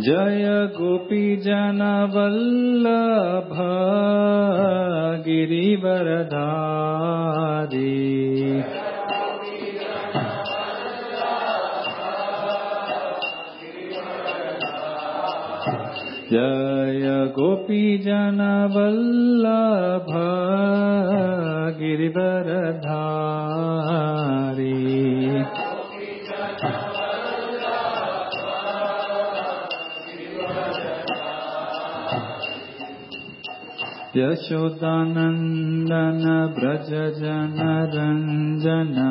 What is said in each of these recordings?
जय गोपीजन वल्लभ गिरिवरधारी। जय गोपीजन वल्लभ गिरिवरधारी। यशोदानंदन ब्रज जन रंजना।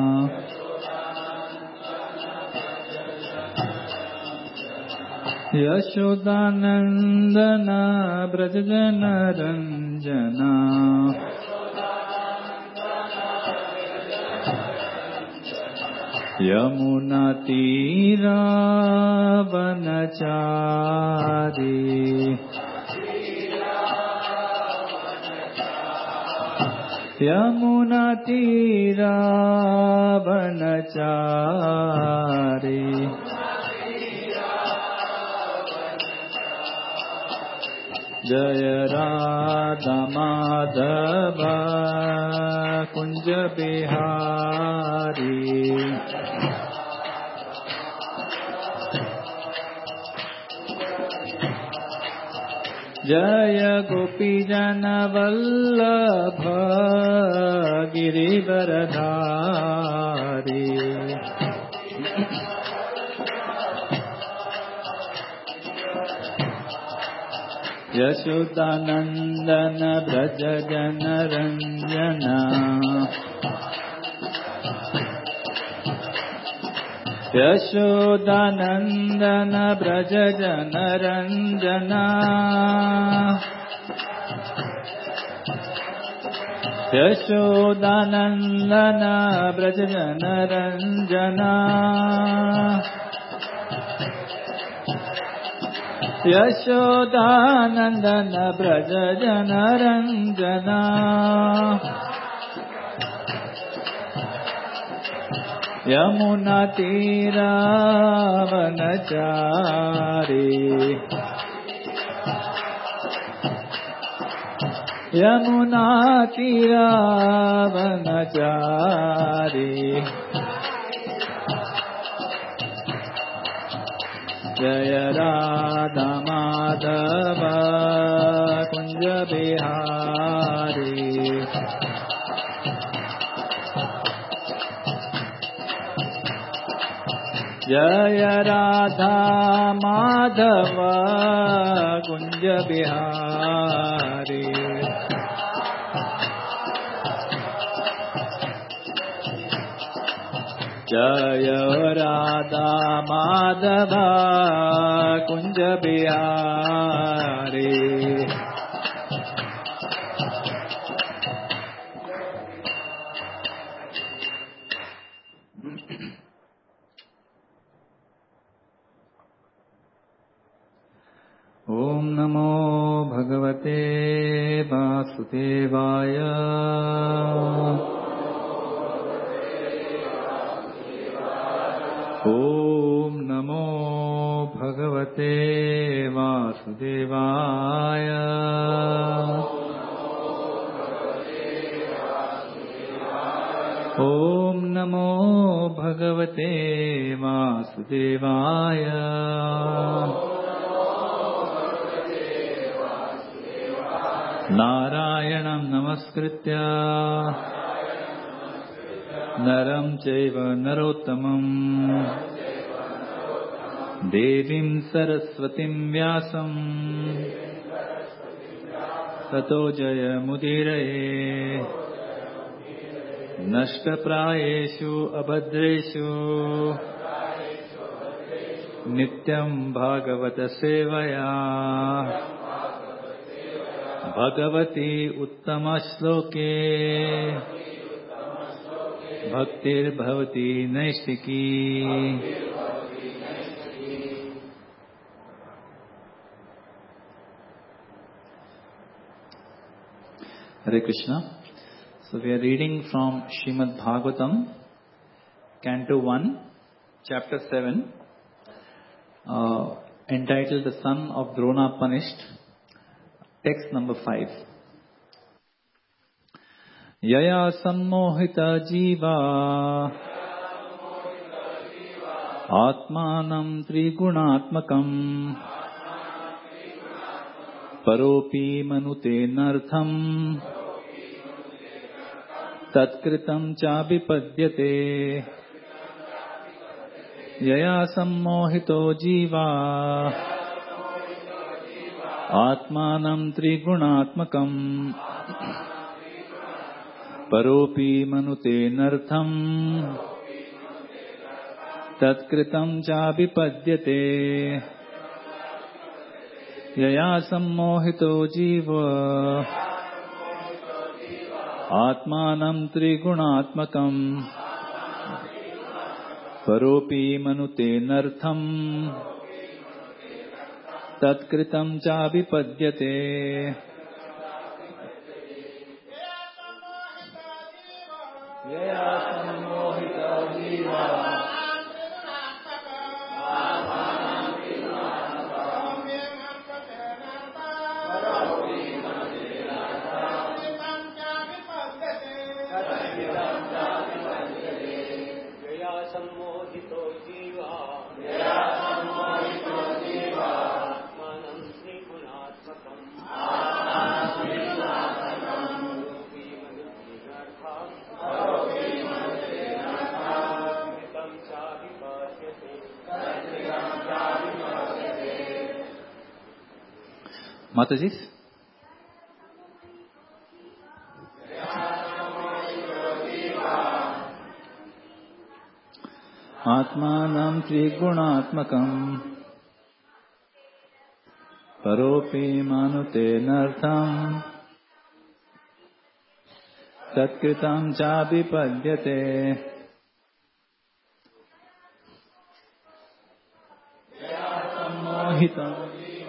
यशोदानंदन ब्रज जन रंजना। यमुना तीरा वनचारी। यमुना तीरा वनचारी। जय राधा माधव कुंज बिहारी। जय गोपीजन वल्लभ गिरिवरधारी। यशोदानंदन ब्रज जन रंजना। यशोदानंदन ब्रज जन रंजना। यशोदानंदन ब्रज जन रंजना। यशोदानंदन ब्रज जन रंजना। यमुना तीरा वनचारी। यमुना तीरा वनचारी। जय राधा माधव कुंज बिहारी। जय राधा माधव कुंज बिहारी। जय राधा माधव कुंज बिहारी। ओम नमो भगवते वासुदेवाय। ओम नमो भगवते वासुदेवाय। ओम नमो भगवते वासुदेवाय। नारायणं नमस्कृत्य नरं चैव नरोत्तमं देवीं सरस्वतीं व्यासं ततो जयमुदीरये। नष्टप्रायेषु अभद्रेषु नित्यं भागवत सेवया भगवती उत्तम श्लोके भक्तिर्भवती नैष्टिकी। Hare Krishna. So we are reading from Srimad Bhagavatam, Canto 1, Chapter 7. entitled The Son of Drona Punished, text number 5. Yaya sammohita jiva atmanam trigunatmakam paropi manute nartham tatkritam chabipadyate. Yaya sammohito jiva atmanam trigunatmakam paropi manute nartham tatkritam chabipadyate. Yaya sammohito jiva atmanam trigunatmakam paropi manute nartham tatkritam chabipadyate. Yaya sammohita jiva Matajis? Atmanam trigunatmakam paropi manute nartham tatkritam chabipadyate. Sammohitam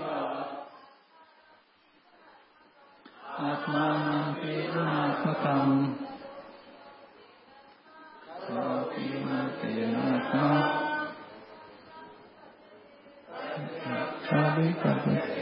atmanam trigunatmakam paropi manute nartham chabipadyate.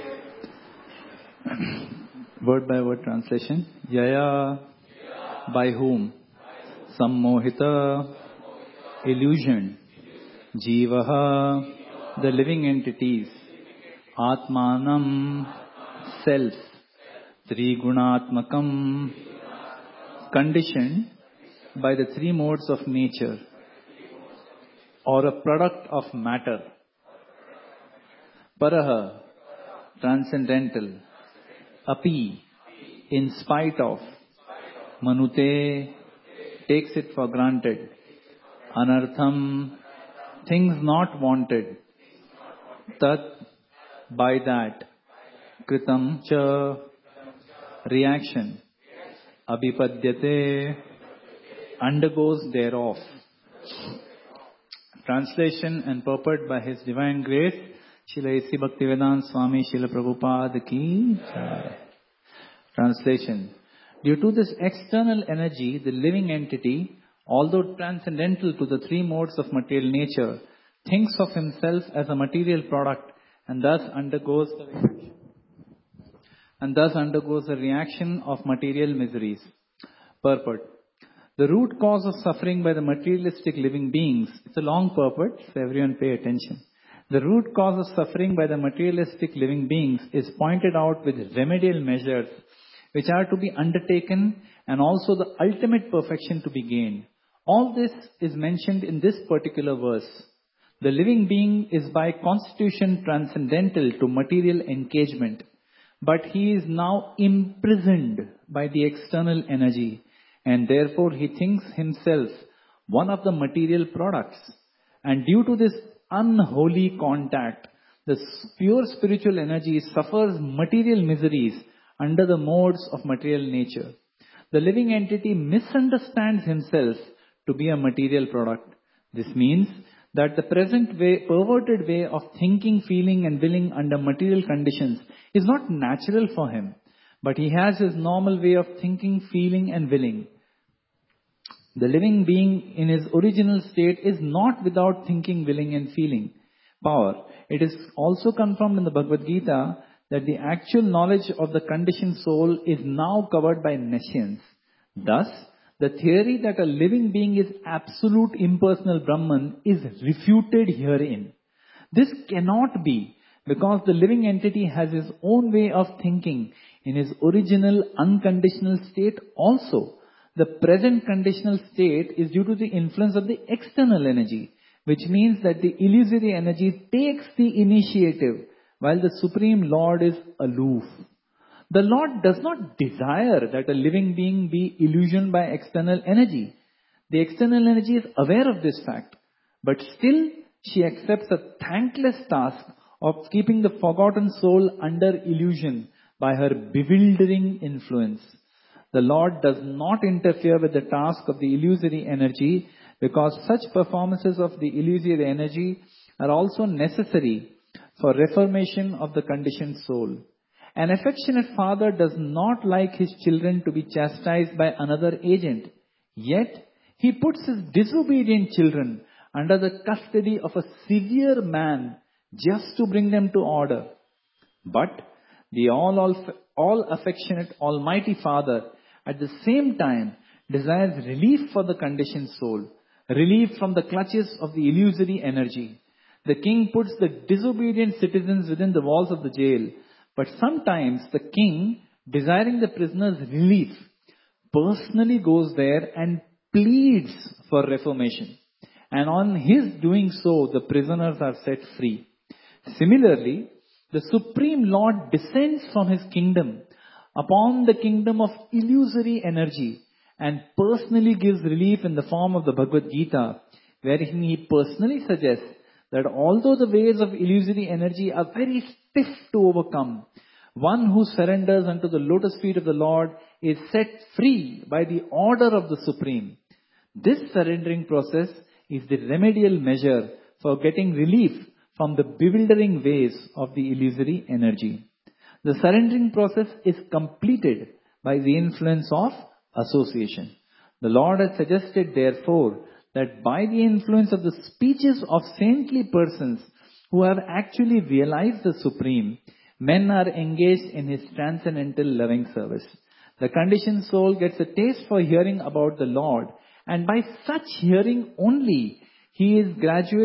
Word by word translation. Yaya, by whom? Sammohita, illusion. Jivaha, the living entities. Atmanam, self. Trigunatmakam, conditioned by the three modes of nature or a product of matter. Paraha, transcendental. Api, in spite of. Manute, takes it for granted. Anartham, things not wanted. Tat, by that. Kritam cha, reaction. Abhipadyate, undergoes thereof. Translation and purport by His Divine Grace, Srila A.C. Bhaktivedanta Swami Srila Prabhupada ki jai. Translation. Due to this external energy, the living entity, although transcendental to the three modes of material nature, thinks of himself as a material product and thus undergoes a reaction of material miseries. Purport. The root cause of suffering by the materialistic living beings, it's a long purport, so everyone pay attention. The root cause of suffering by the materialistic living beings is pointed out with remedial measures which are to be undertaken and also the ultimate perfection to be gained. All this is mentioned in this particular verse. The living being is by constitution transcendental to material engagement, but he is now imprisoned by the external energy, and therefore he thinks himself one of the material products. And due to this unholy contact, the pure spiritual energy suffers material miseries under the modes of material nature. The living entity misunderstands himself to be a material product. This means that the present way, perverted way of thinking, feeling and willing under material conditions is not natural for him, but he has his normal way of thinking, feeling and willing. The living being in his original state is not without thinking, willing and feeling, power. It is also confirmed in the Bhagavad Gita that the actual knowledge of the conditioned soul is now covered by nescience. Thus, the theory that a living being is absolute impersonal Brahman is refuted herein. This cannot be, because the living entity has his own way of thinking in his original unconditional state also. The present conditional state is due to the influence of the external energy, which means that the illusory energy takes the initiative while the Supreme Lord is aloof. The Lord does not desire that a living being be illusioned by external energy. The external energy is aware of this fact, but still she accepts a thankless task of keeping the forgotten soul under illusion by her bewildering influence. The Lord does not interfere with the task of the illusory energy, because such performances of the illusory energy are also necessary for reformation of the conditioned soul. An affectionate father does not like his children to be chastised by another agent. Yet, he puts his disobedient children under the custody of a severe man just to bring them to order. But the all affectionate Almighty Father at the same time desires relief for the conditioned soul, relief from the clutches of the illusory energy. The king puts the disobedient citizens within the walls of the jail, but sometimes the king, desiring the prisoner's relief, personally goes there and pleads for reformation. And on his doing so, the prisoners are set free. Similarly, the Supreme Lord descends from his kingdom upon the kingdom of illusory energy and personally gives relief in the form of the Bhagavad Gita, wherein he personally suggests that although the ways of illusory energy are very stiff to overcome, one who surrenders unto the lotus feet of the Lord is set free by the order of the Supreme. This surrendering process is the remedial measure for getting relief from the bewildering ways of the illusory energy. The surrendering process is completed by the influence of association. The Lord has suggested, therefore, that by the influence of the speeches of saintly persons who have actually realized the Supreme, men are engaged in his transcendental loving service. The conditioned soul gets a taste for hearing about the Lord, and by such hearing only, he is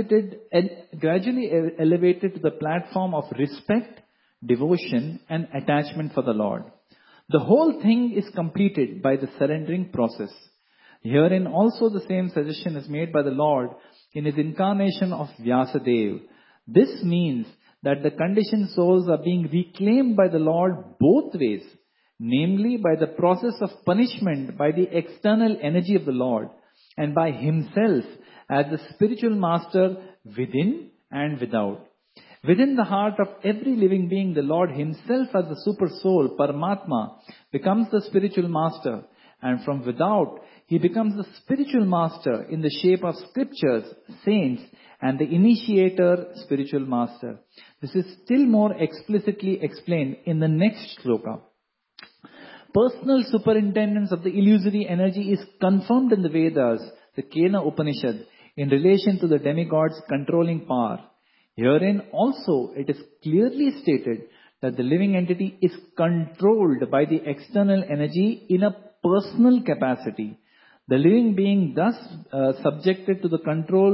gradually elevated to the platform of respect, devotion, and attachment for the Lord. The whole thing is completed by the surrendering process. Herein also the same suggestion is made by the Lord in his incarnation of Vyasadeva. This means that the conditioned souls are being reclaimed by the Lord both ways, namely by the process of punishment by the external energy of the Lord, and by himself as the spiritual master within and without. Within the heart of every living being, the Lord himself as the super soul, Paramatma, becomes the spiritual master, and from without, he becomes the spiritual master in the shape of scriptures, saints, and the initiator spiritual master. This is still more explicitly explained in the next shloka. Personal superintendence of the illusory energy is confirmed in the Vedas, the Kena Upanishad, in relation to the demigod's controlling power. Herein also it is clearly stated that the living entity is controlled by the external energy in a personal capacity. The living being thus subject to the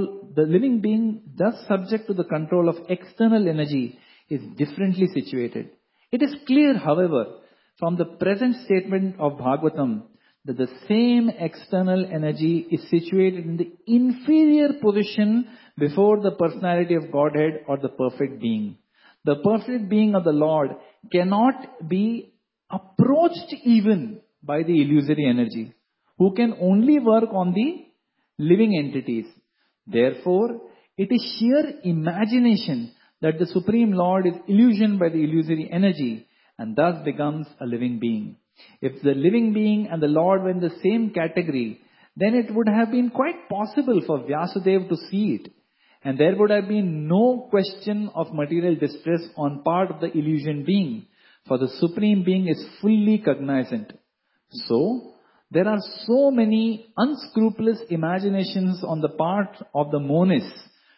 control of external energy is differently situated. It is clear, however, from the present statement of Bhagavatam that the same external energy is situated in the inferior position before the personality of Godhead or the perfect being. The perfect being of the Lord cannot be approached even by the illusory energy, who can only work on the living entities. Therefore, it is sheer imagination that the Supreme Lord is illusioned by the illusory energy and thus becomes a living being. If the living being and the Lord were in the same category, then it would have been quite possible for Vyasadeva to see it, and there would have been no question of material distress on part of the illusion being, for the Supreme Being is fully cognizant. So, there are so many unscrupulous imaginations on the part of the monists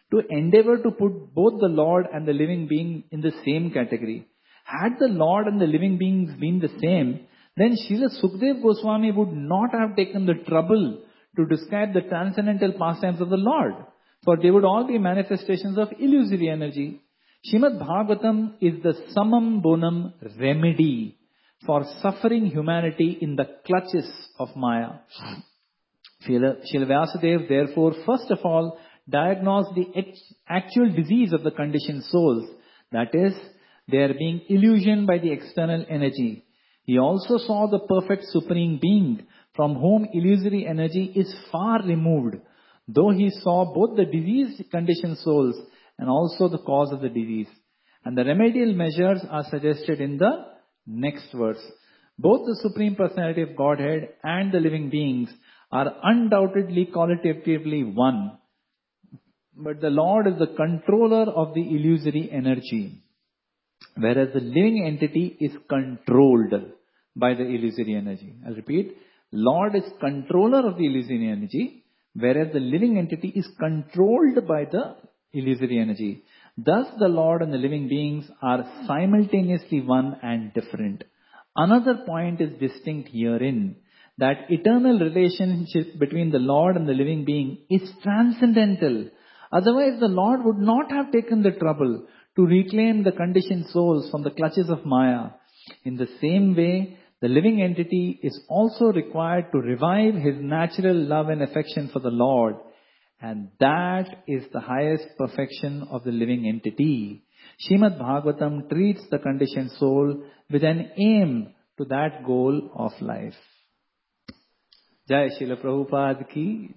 to endeavor to put both the Lord and the living being in the same category. Had the Lord and the living beings been the same, then Srila Sukdev Goswami would not have taken the trouble to describe the transcendental pastimes of the Lord, for they would all be manifestations of illusory energy. Srimad Bhagavatam is the summum bonum remedy for suffering humanity in the clutches of Maya. Srila Vyasadeva therefore first of all diagnosed the actual disease of the conditioned souls, that is, they are being illusioned by the external energy. He also saw the perfect supreme being from whom illusory energy is far removed, though he saw both the diseased conditioned souls and also the cause of the disease. And the remedial measures are suggested in the next verse. Both the Supreme Personality of Godhead and the living beings are undoubtedly qualitatively one. But the Lord is the controller of the illusory energy, whereas the living entity is controlled by the illusory energy. I'll repeat. Lord is controller of the illusory energy, whereas the living entity is controlled by the illusory energy. Thus the Lord and the living beings are simultaneously one and different. Another point is distinct herein, that eternal relationship between the Lord and the living being is transcendental. Otherwise the Lord would not have taken the trouble to reclaim the conditioned souls from the clutches of Maya. In the same way, the living entity is also required to revive his natural love and affection for the Lord. And that is the highest perfection of the living entity. Srimad Bhagavatam treats the conditioned soul with an aim to that goal of life. Jai Srila Prabhupada ki.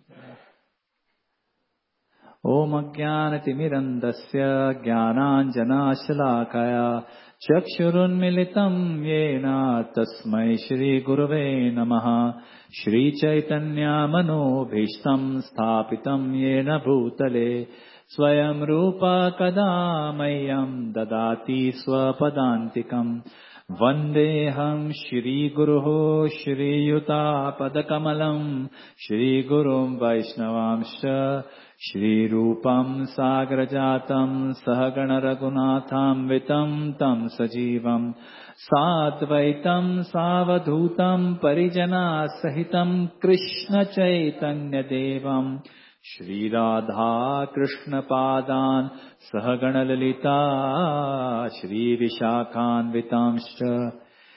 Om Ajnanatimirandasya Jnananjana Shalakaya Chakshurunmilitam Yena Tasmai Shri Gurave Namaha Shri Chaitanya Manobhishtam Sthapitam Yena Bhutale Swayam Rupa Kadamayam Dadati Swapadantikam Vandeham Shri Guruho Shri Yuta Padakamalam Shri Gurum Vaishnavamsha Shri Rupam Sagrajatam Sahagana Raghunatham Vitam Tam Sajivam Sadvaitam Savadhutam Parijana Sahitam Krishna Chaitanya Devam Shri Radha Krishna Padan Sahagana Lalita Shri Vishakhan Vitamscha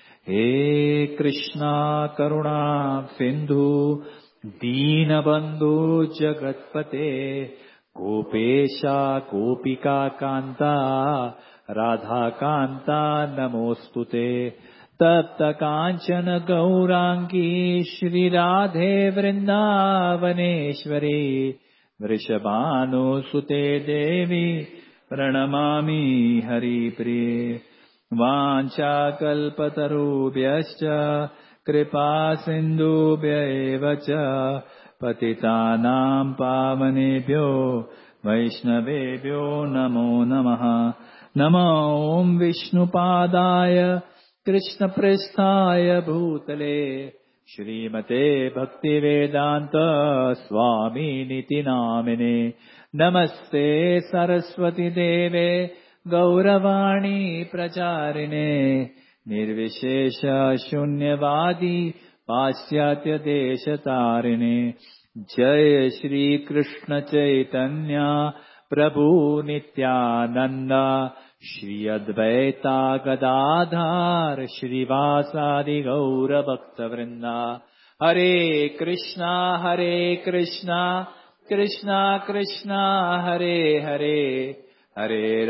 He Krishna Karuna Sindhu Deenabandhu Jagatpate Gopesha Gopika Kanta Radha Kanta Namostute Tapta Kanchana Gaurangi Shri Radhe Vrindavaneshwari Vrishabhanu Sute Devi Pranamami Hari Priye Vancha Kalpatarubhyascha Kripa Sindhubhya eva cha Patitanam Pavanebhyo Vaishnavebhyo Namo Namaha Namo Om Vishnupadaya Krishna Prasthaya Bhutale Shrimate Bhaktivedanta Swami Niti Namine Namaste Saraswati Deve Gauravani Pracharine Nirvishesha Shunyavadi Pasyatya Deshatarine Jai Shri Krishna Chaitanya Prabhu Nityananda Shri Advaita Gadadhar Shri Vasadi Gaura Bhakta Vrinda Hare Krishna Krishna Krishna Hare Hare Hare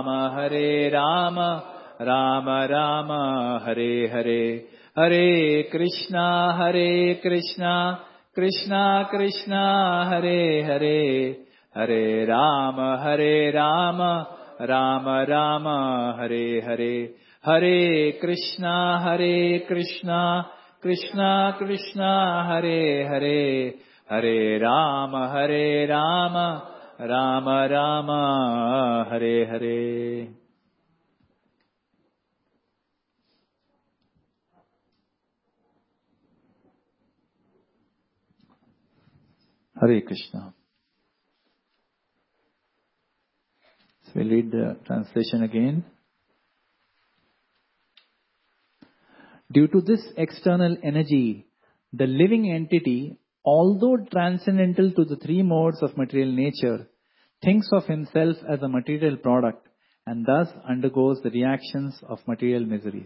Rama Rama Rama Hare Hare Hare Krishna Krishna Krishna Hare Hare Hare Rama Rama Rama Hare Hare Hare Krishna Krishna Krishna Hare Hare Hare Rama Rama Rama Hare Hare. Hare Krishna. we'll read the translation again. Due to this external energy, the living entity, although transcendental to the three modes of material nature, thinks of himself as a material product and thus undergoes the reactions of material miseries.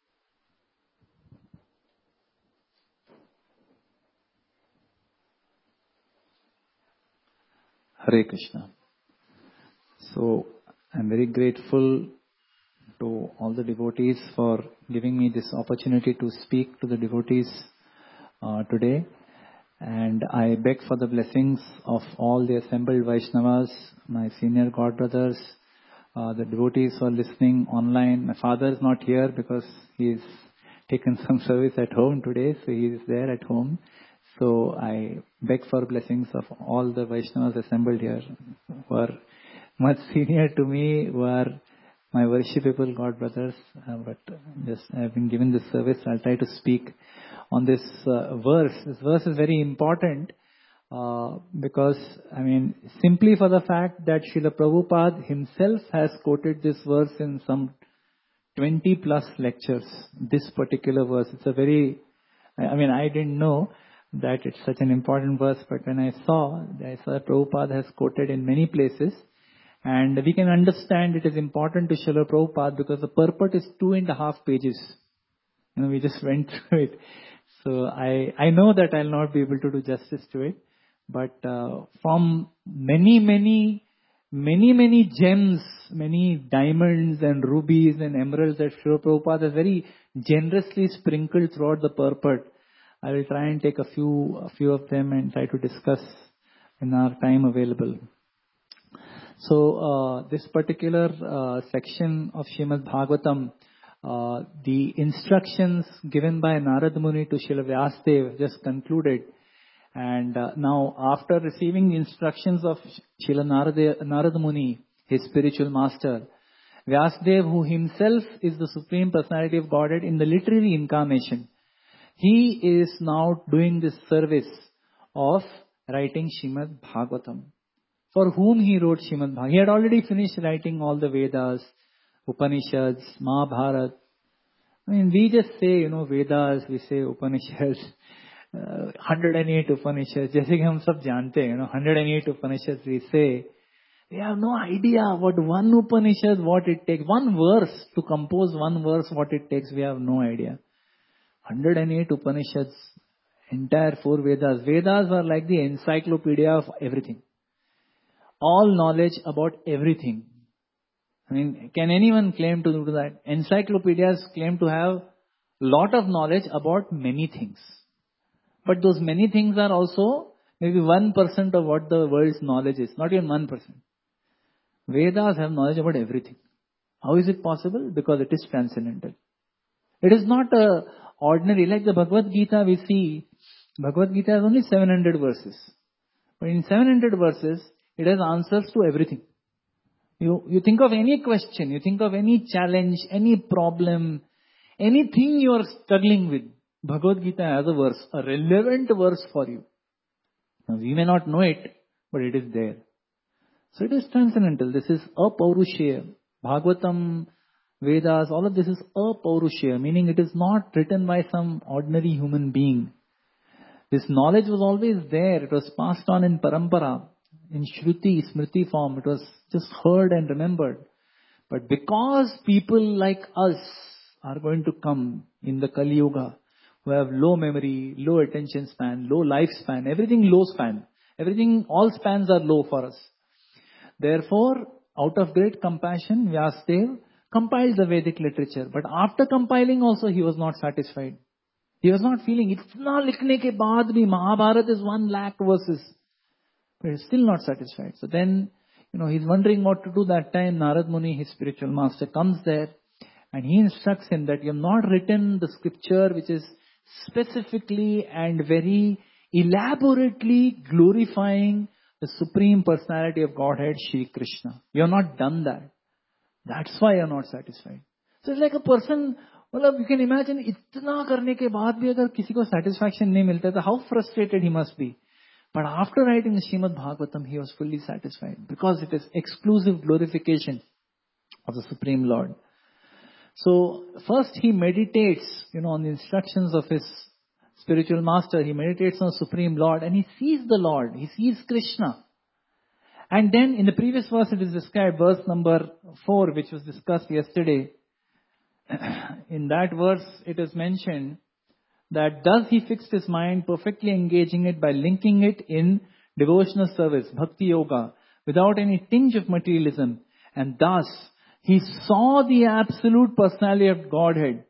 Hare Krishna. So, I'm very grateful to all the devotees for giving me this opportunity to speak to the devotees today. And I beg for the blessings of all the assembled Vaishnavas, my senior God brothers, the devotees who are listening online. My father is not here because he's taken some service at home today, so he is there at home. So I beg for blessings of all the Vaishnavas assembled here who are much senior to me, who are my worshipable God brothers. But just I have been given this service. I'll try to speak on this verse. This verse is very important because, simply for the fact that Srila Prabhupada himself has quoted this verse in some 20 plus lectures. This particular verse, it's a very, I didn't know that it's such an important verse, but when I saw Prabhupada has quoted in many places, and we can understand it is important to Srila Prabhupada because the purport is 2.5 pages. We just went through it. So I know that I'll not be able to do justice to it, but from many gems, many diamonds and rubies and emeralds that Srila Prabhupada has very generously sprinkled throughout the purport, I will try and take a few of them and try to discuss in our time available. So this particular section of Srimad Bhagavatam, the instructions given by Narad Muni to Srila Vyasadeva just concluded. And now after receiving the instructions of Srila Narad Muni, his spiritual master, Vyasadeva, who himself is the Supreme Personality of Godhead in the literary incarnation, he is now doing this service of writing Srimad Bhagavatam. For whom he wrote Srimad Bhagavatam? He had already finished writing all the Vedas, Upanishads, Mahabharata. We just say, Vedas, we say Upanishads, 108 Upanishads. जैसे कि हम सब जानते हैं, 108 Upanishads we say. We have no idea what one Upanishad, what it takes. One verse, to compose one verse, what it takes, we have no idea. 108 Upanishads, entire 4 Vedas. Vedas are like the encyclopedia of everything. All knowledge about everything. Can anyone claim to do that? Encyclopedias claim to have lot of knowledge about many things. But those many things are also maybe 1% of what the world's knowledge is. Not even 1%. Vedas have knowledge about everything. How is it possible? Because it is transcendental. It is not ordinary. Like the Bhagavad Gita we see, Bhagavad Gita has only 700 verses. But in 700 verses, it has answers to everything. You think of any question, you think of any challenge, any problem, anything you are struggling with, Bhagavad Gita has a verse, a relevant verse for you. Now, we may not know it, but it is there. So it is transcendental. This is apaurushaya. Bhagavatam, Vedas, all of this is apaurushaya, meaning it is not written by some ordinary human being. This knowledge was always there. It was passed on in parampara, in Shruti, Smriti form. It was just heard and remembered. But because people like us are going to come in the Kali Yuga, who have low memory, low attention span, low lifespan, everything low span. Everything, all spans are low for us. Therefore, out of great compassion, Vyasadeva compiled the Vedic literature. But after compiling also, he was not satisfied. He was not feeling, itna likhne ke baad bhi, Mahabharata is 1 lakh verses. But he's still not satisfied. So then, he's wondering what to do. That time, Narad Muni, his spiritual master, comes there and he instructs him that you have not written the scripture which is specifically and very elaborately glorifying the Supreme Personality of Godhead, Shri Krishna. You have not done that. That's why you are not satisfied. So it's like a person, you can imagine, itna karne ke baad bhi agar kisi ko satisfaction nahi milta, how frustrated he must be. But after writing the Srimad Bhagavatam, he was fully satisfied because it is exclusive glorification of the Supreme Lord. So first he meditates, on the instructions of his spiritual master. He meditates on the Supreme Lord and he sees the Lord. He sees Krishna. And then in the previous verse it is described, verse number 4, which was discussed yesterday. In that verse it is mentioned that thus he fixed his mind, perfectly engaging it by linking it in devotional service, bhakti yoga, without any tinge of materialism. And thus he saw the absolute personality of Godhead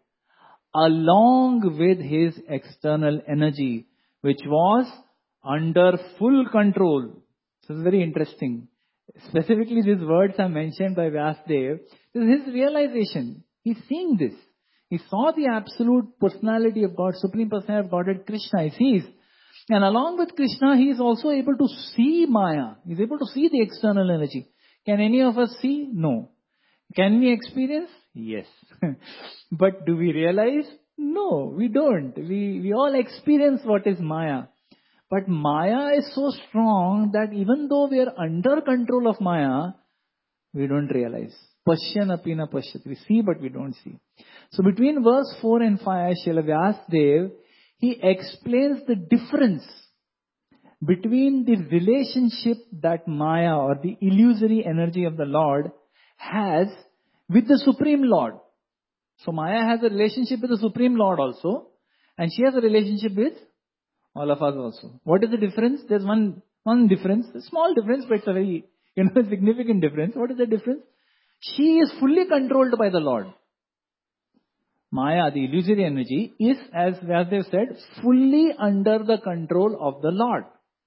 along with his external energy, which was under full control. So it's very interesting. Specifically, these words are mentioned by Vyasadeva. This is his realization. He's seeing this. He saw the absolute personality of God, Supreme Personality of Godhead, Krishna. He sees. And along with Krishna, he is also able to see Maya. He is able to see the external energy. Can any of us see? No. Can we experience? Yes. But do we realize? No, we don't. We all experience what is Maya. But Maya is so strong that even though we are under control of Maya, we don't realize. Pashyan apina pashyat. We see but we don't see. So between verse 4 and 5, Srila Vyasadeva, he explains the difference between the relationship that Maya or the illusory energy of the Lord has with the Supreme Lord. So Maya has a relationship with the Supreme Lord also, and she has a relationship with all of us also. What is the difference? There's one difference, a small difference, but it's a very significant difference. What is the difference? She is fully controlled by the Lord. Maya, the illusory energy, is, as Vyasadeva said, fully under the control of the Lord.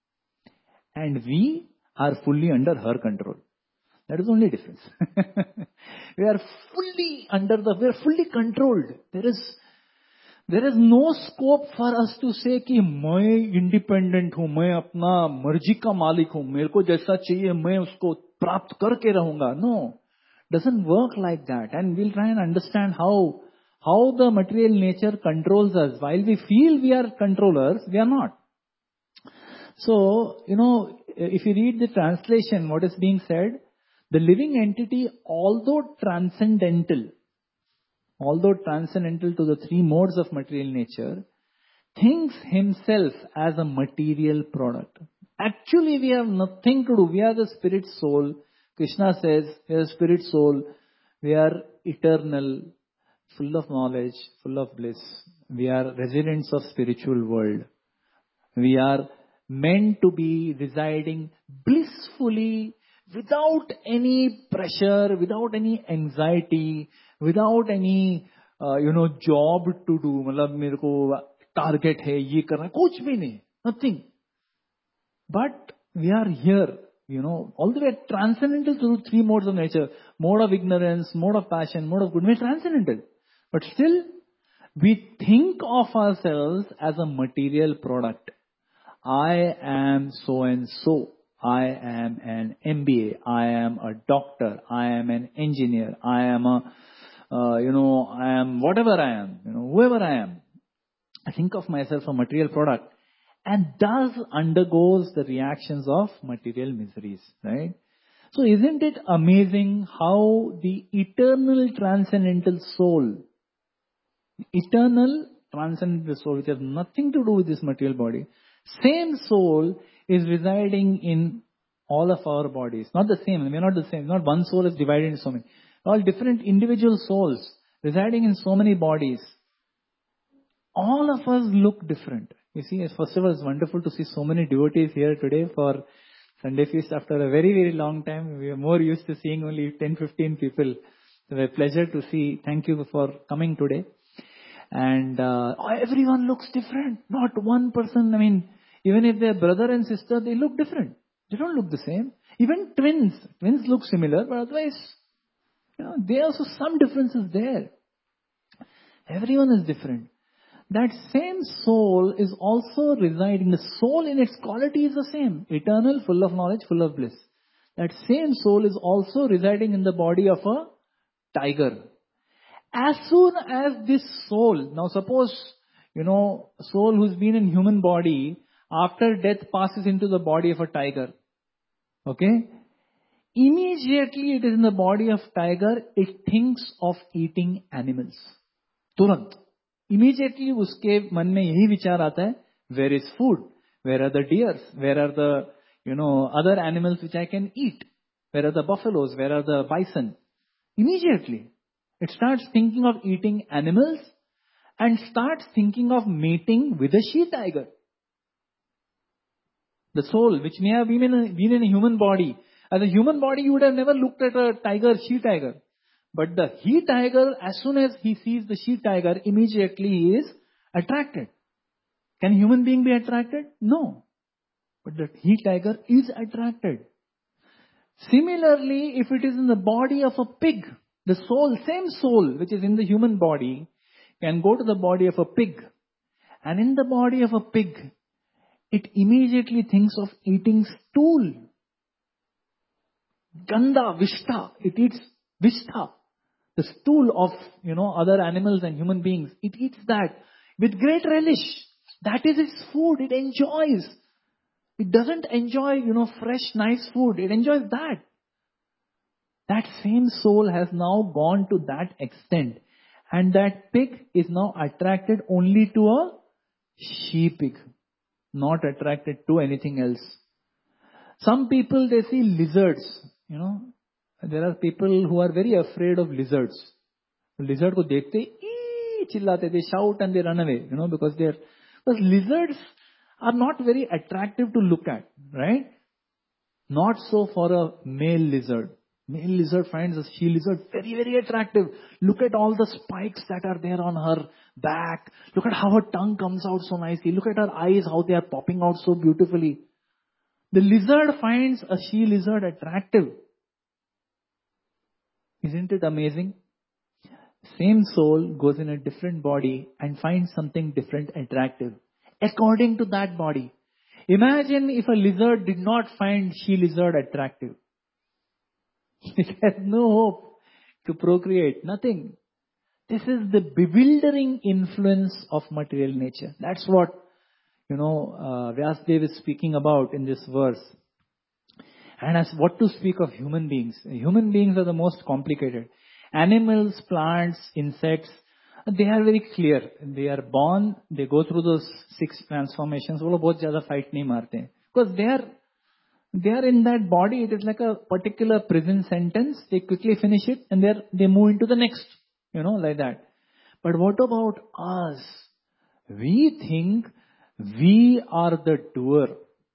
And we are fully under her control. That is the only difference. We are fully controlled. There is no scope for us to say कि मैं independent हूँ, मैं अपना मर्जी का मालिक हूँ, मेरे को जैसा चाहिए मैं उसको प्राप्त करके रहूँगा. No, doesn't work like that. And we'll try and understand how the material nature controls us. While we feel we are controllers, we are not. So, if you read the translation, what is being said, the living entity, although transcendental to the three modes of material nature, thinks himself as a material product. Actually, we have nothing to do. We are the spirit soul. Krishna says, we are spirit soul. We are eternal, full of knowledge, full of bliss. We are residents of spiritual world. We are meant to be residing blissfully, without any pressure, without any anxiety, without any, job to do. मतलब मेरे को target है, ये करना, कुछ भी नहीं, nothing. But we are here, all the way transcendental to three modes of nature. Mode of ignorance, mode of passion, mode of good. We're transcendental. But still, we think of ourselves as a material product. I am so and so. I am an MBA. I am a doctor. I am an engineer. I am I am whatever I am, whoever I am. I think of myself a material product and thus undergoes the reactions of material miseries, right? So isn't it amazing how the eternal transcendental soul, which has nothing to do with this material body, same soul is residing in all of our bodies. Not the same. We are not the same. Not one soul is divided into so many. All different individual souls residing in so many bodies. All of us look different. You see, first of all, it's wonderful to see so many devotees here today for Sunday feast after a very, very long time. We are more used to seeing only 10-15 people. So it's a pleasure to see. Thank you for coming today. And everyone looks different. Not one person. Even if they're brother and sister, they look different. They don't look the same. Even twins look similar, but otherwise, there are also some differences there. Everyone is different. That same soul is also residing. The soul in its quality is the same. Eternal, full of knowledge, full of bliss. That same soul is also residing in the body of a tiger. As soon as this soul, now suppose, soul who's been in human body, after death passes into the body of a tiger. Okay? Immediately it is in the body of tiger, it thinks of eating animals. तुरंत. Immediately उसके मन में यही विचार आता है, where is food? Where are the deers? Where are the, other animals which I can eat? Where are the buffaloes? Where are the bison? Immediately, it starts thinking of eating animals and starts thinking of mating with a she-tiger. The soul, which may have been in a human body. As a human body, you would have never looked at a tiger, she-tiger. But the he-tiger, as soon as he sees the she-tiger, immediately he is attracted. Can a human being be attracted? No. But the he-tiger is attracted. Similarly, if it is in the body of a pig, the soul, same soul which is in the human body, can go to the body of a pig. And in the body of a pig, it immediately thinks of eating stool. Ganda, Vishta. It eats Vishta. The stool of, other animals and human beings. It eats that with great relish. That is its food. It enjoys. It doesn't enjoy, fresh, nice food. It enjoys that. That same soul has now gone to that extent. And that pig is now attracted only to a she-pig. Not attracted to anything else. Some people, they see lizards. There are people who are very afraid of lizards. Lizard ko dekhte, chillate, they shout and they run away, because lizards are not very attractive to look at, right? Not so for a male lizard. Male lizard finds a she lizard very, very attractive. Look at all the spikes that are there on her back. Look at how her tongue comes out so nicely. Look at her eyes, how they are popping out so beautifully. The lizard finds a she lizard attractive. Isn't it amazing? Same soul goes in a different body and finds something different attractive. According to that body. Imagine if a lizard did not find she lizard attractive. It has no hope to procreate. Nothing. This is the bewildering influence of material nature. That's what, Vyasdev is speaking about in this verse. And as what to speak of human beings. Human beings are the most complicated. Animals, plants, insects, they are very clear. They are born, they go through those 6 transformations. वो लोग बहुत ज़्यादा fight नहीं मारते हैं. Because they are in that body. It is like a particular prison sentence. They quickly finish it and they move into the next. Like that. But what about us? We think we are the doer.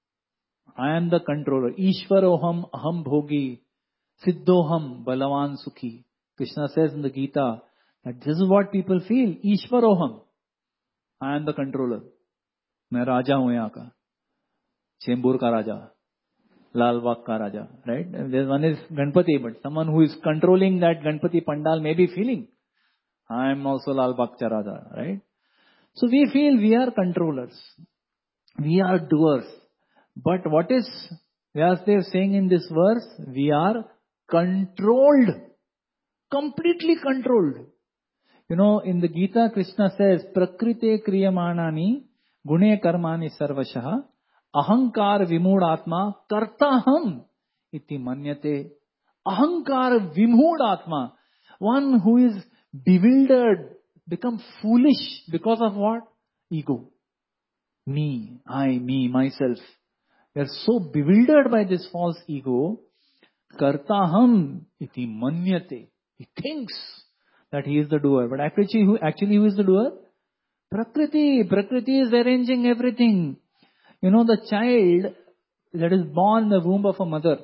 I am the controller. Ishvaroham aham bhogi siddhoham balavan sukhi. Krishna says in the Gita that this is what people feel. Ishvaroham. I am the controller. मैं राजा हूँ यहाँ का. चेंबूर का राजा. Lal Bagh ka Raja. Right? There's one is Ganpati, but someone who is controlling that Ganpati Pandal may be feeling, I am also Lal Bagh ka Raja. Right? So we feel we are controllers. We are doers. But what is Vyasdev saying in this verse? We are controlled. Completely controlled. In the Gita, Krishna says, Prakrite kriyamanani gune karmani sarvashaha ahankar vimoodatma kartaham iti manyate. Ahankar vimoodatma. One who is bewildered, become foolish because of what? Ego. Me, I, me, myself. They are so bewildered by this false ego. Kartaham iti manyate. He thinks that he is the doer. But actually who is the doer? Prakriti. Prakriti is arranging everything. The child that is born in the womb of a mother.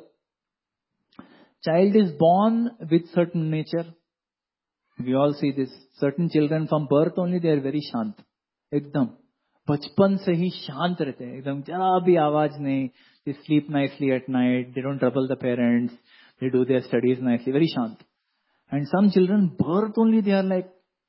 Child is born with certain nature. We all see this. Certain children from birth only, they are very shant. Ekdam. बचपन से ही शांत रहते हैं एकदम जरा भी आवाज नहीं. They sleep nicely at night. They don't trouble the parents. They do their studies nicely. Very shant. And some children, birth only, they are like,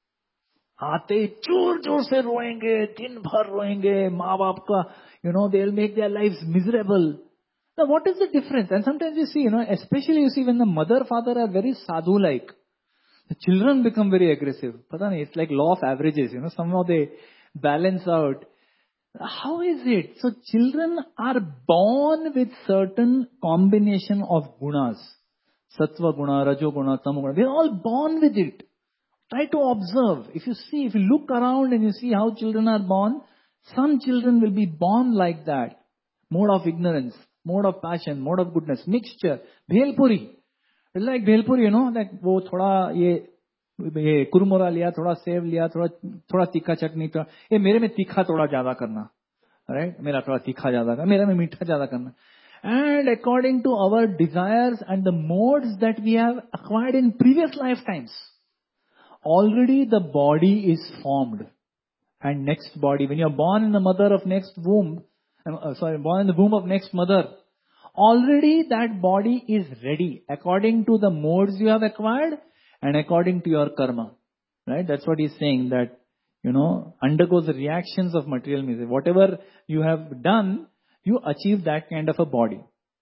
आते जोर जोर से रोएंगे, दिन भर रोएंगे, माँ बाप का, they'll make their lives miserable. Now what is the difference? And sometimes you see, especially you see when the mother, father are very sadhu-like, the children become very aggressive. Pata nahi, it's like law of averages, somehow they balance out. How is it? So children are born with certain combination of gunas. Sattva guna, Rajo guna, Tamo guna. They're all born with it. Try to observe. If you look around and you see how children are born, some children will be born like that. Mode of ignorance, mode of passion, mode of goodness, mixture. Bhelpuri. It's like Bhelpuri, you know, like वो थोड़ा ये कुरमुरा लिया, थोड़ा save लिया, थोड़ा तीखा चटनी, ये मेरे में तीखा थोड़ा ज्यादा करना, right? मेरा थोड़ा तीखा ज्यादा करना, मेरे में मीठा ज्यादा करना. And according to our desires and the modes that we have acquired in previous lifetimes, already the body is formed. And next body, when you are born in the mother of next womb, born in the womb of next mother, already that body is ready according to the modes you have acquired and according to your karma. Right? That's what he's saying, that, undergoes the reactions of material misery. Whatever you have done, you achieve that kind of a body.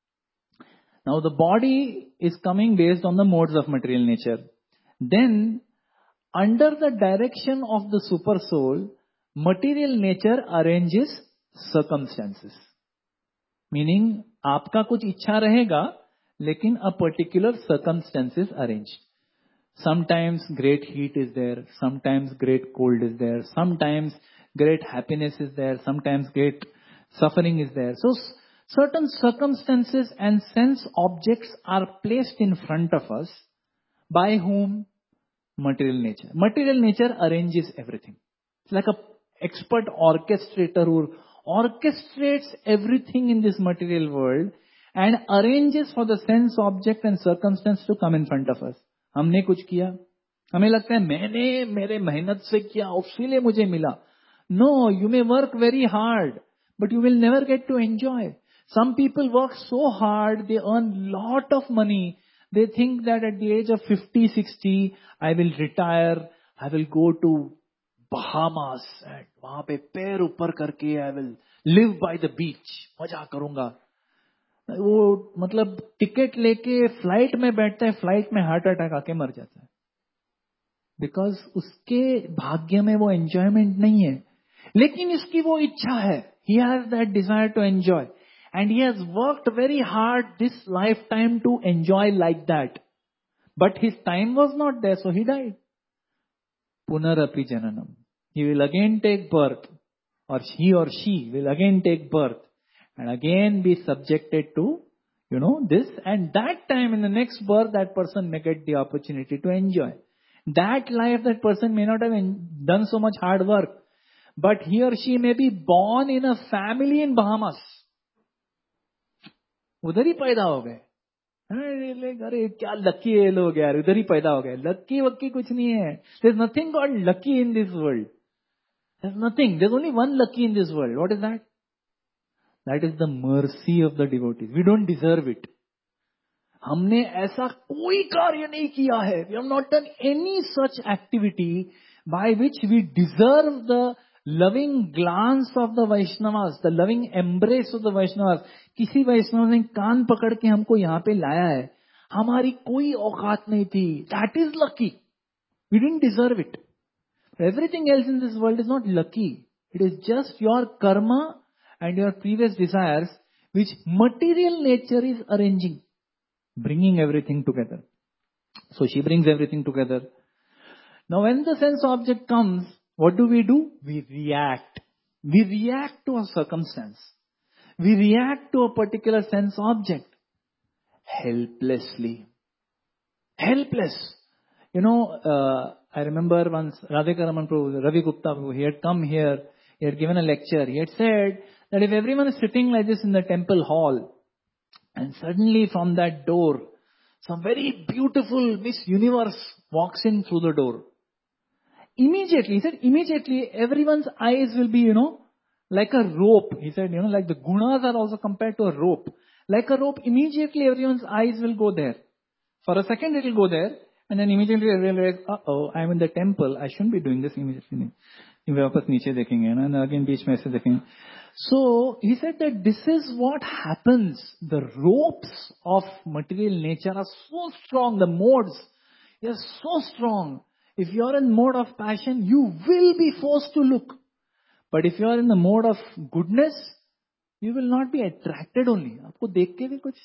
Now the body is coming based on the modes of material nature. Then, under the direction of the super soul, material nature arranges circumstances. Meaning, आपका कुछ इच्छा रहेगा, लेकिन a particular circumstances arranged. Sometimes great heat is there, sometimes great cold is there, sometimes great happiness is there, sometimes great suffering is there. So, certain circumstances and sense objects are placed in front of us. By whom? Material nature. Material nature arranges everything. It's like an expert orchestrator who orchestrates everything in this material world and arranges for the sense object and circumstance to come in front of us. हमने कुछ किया, हमें लगता है मैंने मेरे मेहनत से किया उसके मुझे मिला. No, you may work very hard, but you will never get to enjoy. Some people work so hard, they earn lot of money. They think that at the age of 50, 60, I will retire, I will go to Bahamas, and वहां पे पैर ऊपर करके I will live by the beach, मजा करूंगा. वो मतलब ticket लेके फ्लाइट में बैठता है, फ्लाइट में हार्ट अटैक आके मर जाता है. बिकॉज उसके भाग्य में वो एंजॉयमेंट नहीं है, लेकिन इसकी वो इच्छा है. He has that desire to enjoy and he has worked very hard this lifetime to enjoy like that. But his time was not there, so he died. Punarapi jananam. He will again take birth, or she will again take birth and again be subjected to, this. And that time in the next birth, that person may get the opportunity to enjoy. That life, that person may not have done so much hard work, but he or she may be born in a family in Bahamas. उधर ही पैदा हो गए. अरे क्या lucky है लोग यार, उधर ही पैदा हो गए. लकी वक्की कुछ नहीं है. There's nothing called lucky in this world. There's nothing. There's only one lucky in this world. What is that? That is the mercy of the devotees. We don't deserve it. हमने ऐसा कोई कार्य नहीं किया है. We have not done any such activity by which we deserve the loving glance of the Vaishnavas, the loving embrace of the Vaishnavas. किसी वैष्णव ने कान पकड़ के हमको यहाँ पे लाया है. हमारी कोई औकात नहीं थी. That is lucky. We didn't deserve it. Everything else in this world is not lucky. It is just your karma and your previous desires which material nature is arranging, bringing everything together. So she brings everything together. Now when the sense object comes, what do? We react. We react to a circumstance. We react to a particular sense object. Helplessly. Helpless. I remember once Radhika Raman Prabhu, Ravi Gupta Prabhu, he had come here, he had given a lecture. He had said that if everyone is sitting like this in the temple hall, and suddenly from that door, some very beautiful Miss Universe walks in through the door. Immediately, he said, everyone's eyes will be, like a rope. He said, like the gunas are also compared to a rope. Like a rope, immediately everyone's eyes will go there. For a second it will go there, and then immediately everyone will realize, I'm in the temple, I shouldn't be doing this immediately. And again, beach mein aise dekhenge. So, he said that this is what happens. The ropes of material nature are so strong, the modes, they are so strong. If you are in mode of passion, you will be forced to look. But if you are in the mode of goodness, you will not be attracted only. आपको देख के भी कुछ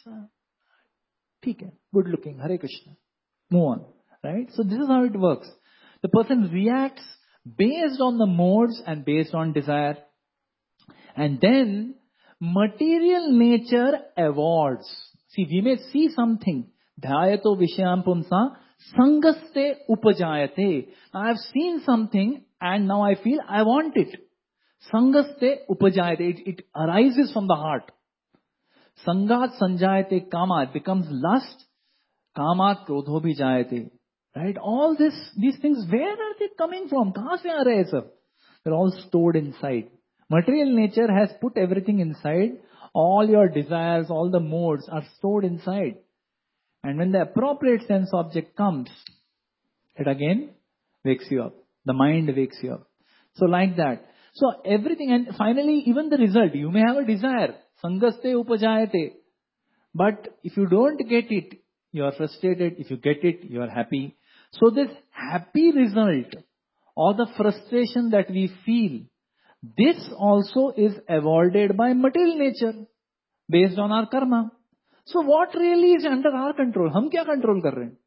ठीक है, good looking, Hare Krishna, move on, right? So this is how it works. The person reacts based on the modes and based on desire. And then material nature awards. See, we may see something. Dhyayato vishayam pumsa sangaste upajayate. Now I have seen something and now I feel I want it. Sangaste upajayate. It arises from the heart. Sangat sanjayate kama. It becomes lust. Kamat krodho bhi jayate. Right? All these things, where are they coming from? Kahan se aa rahe hai sab? They're all stored inside. Material nature has put everything inside. All your desires, all the modes are stored inside. And when the appropriate sense object comes, it again wakes you up. The mind wakes you up. So like that. So everything, and finally even the result. You may have a desire. Sangaste upajayate. But if you don't get it, you are frustrated. If you get it, you are happy. So this happy result or the frustration that we feel, this also is avoided by material nature based on our karma. So what really is under our control? हम क्या control कर रहे हैं?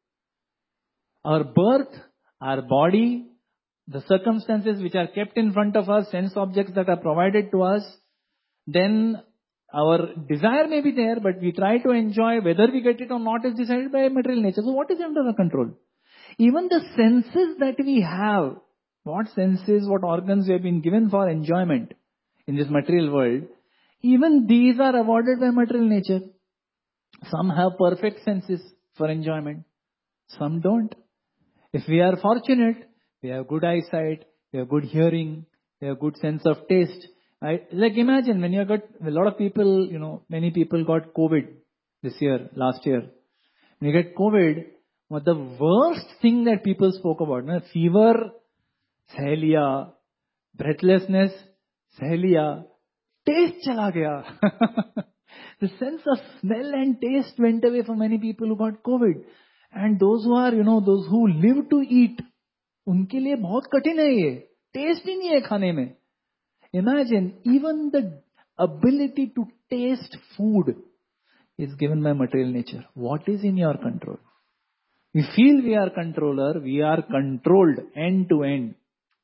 Our birth, our body, the circumstances which are kept in front of us, sense objects that are provided to us, then our desire may be there, but we try to enjoy. Whether we get it or not is decided by material nature. So what is under our control? Even the senses that we have, what senses, what organs we have been given for enjoyment in this material world, even these are avoided by material nature. Some have perfect senses for enjoyment. Some don't. If we are fortunate, we have good eyesight, we have good hearing, we have good sense of taste. Like imagine when you got, a lot of people, many people got COVID this year, last year. When you get COVID, what the worst thing that people spoke about, fever, सह लिया, breathlessness, सह लिया, taste चला गया. The sense of smell and taste went away for many people who got COVID. And those who are, those who live to eat, उनके लिए बहुत कठिन है ये. Taste ही नहीं है खाने में. Imagine, even the ability to taste food is given by material nature. What is in your control? We feel we are controller, we are controlled end to end.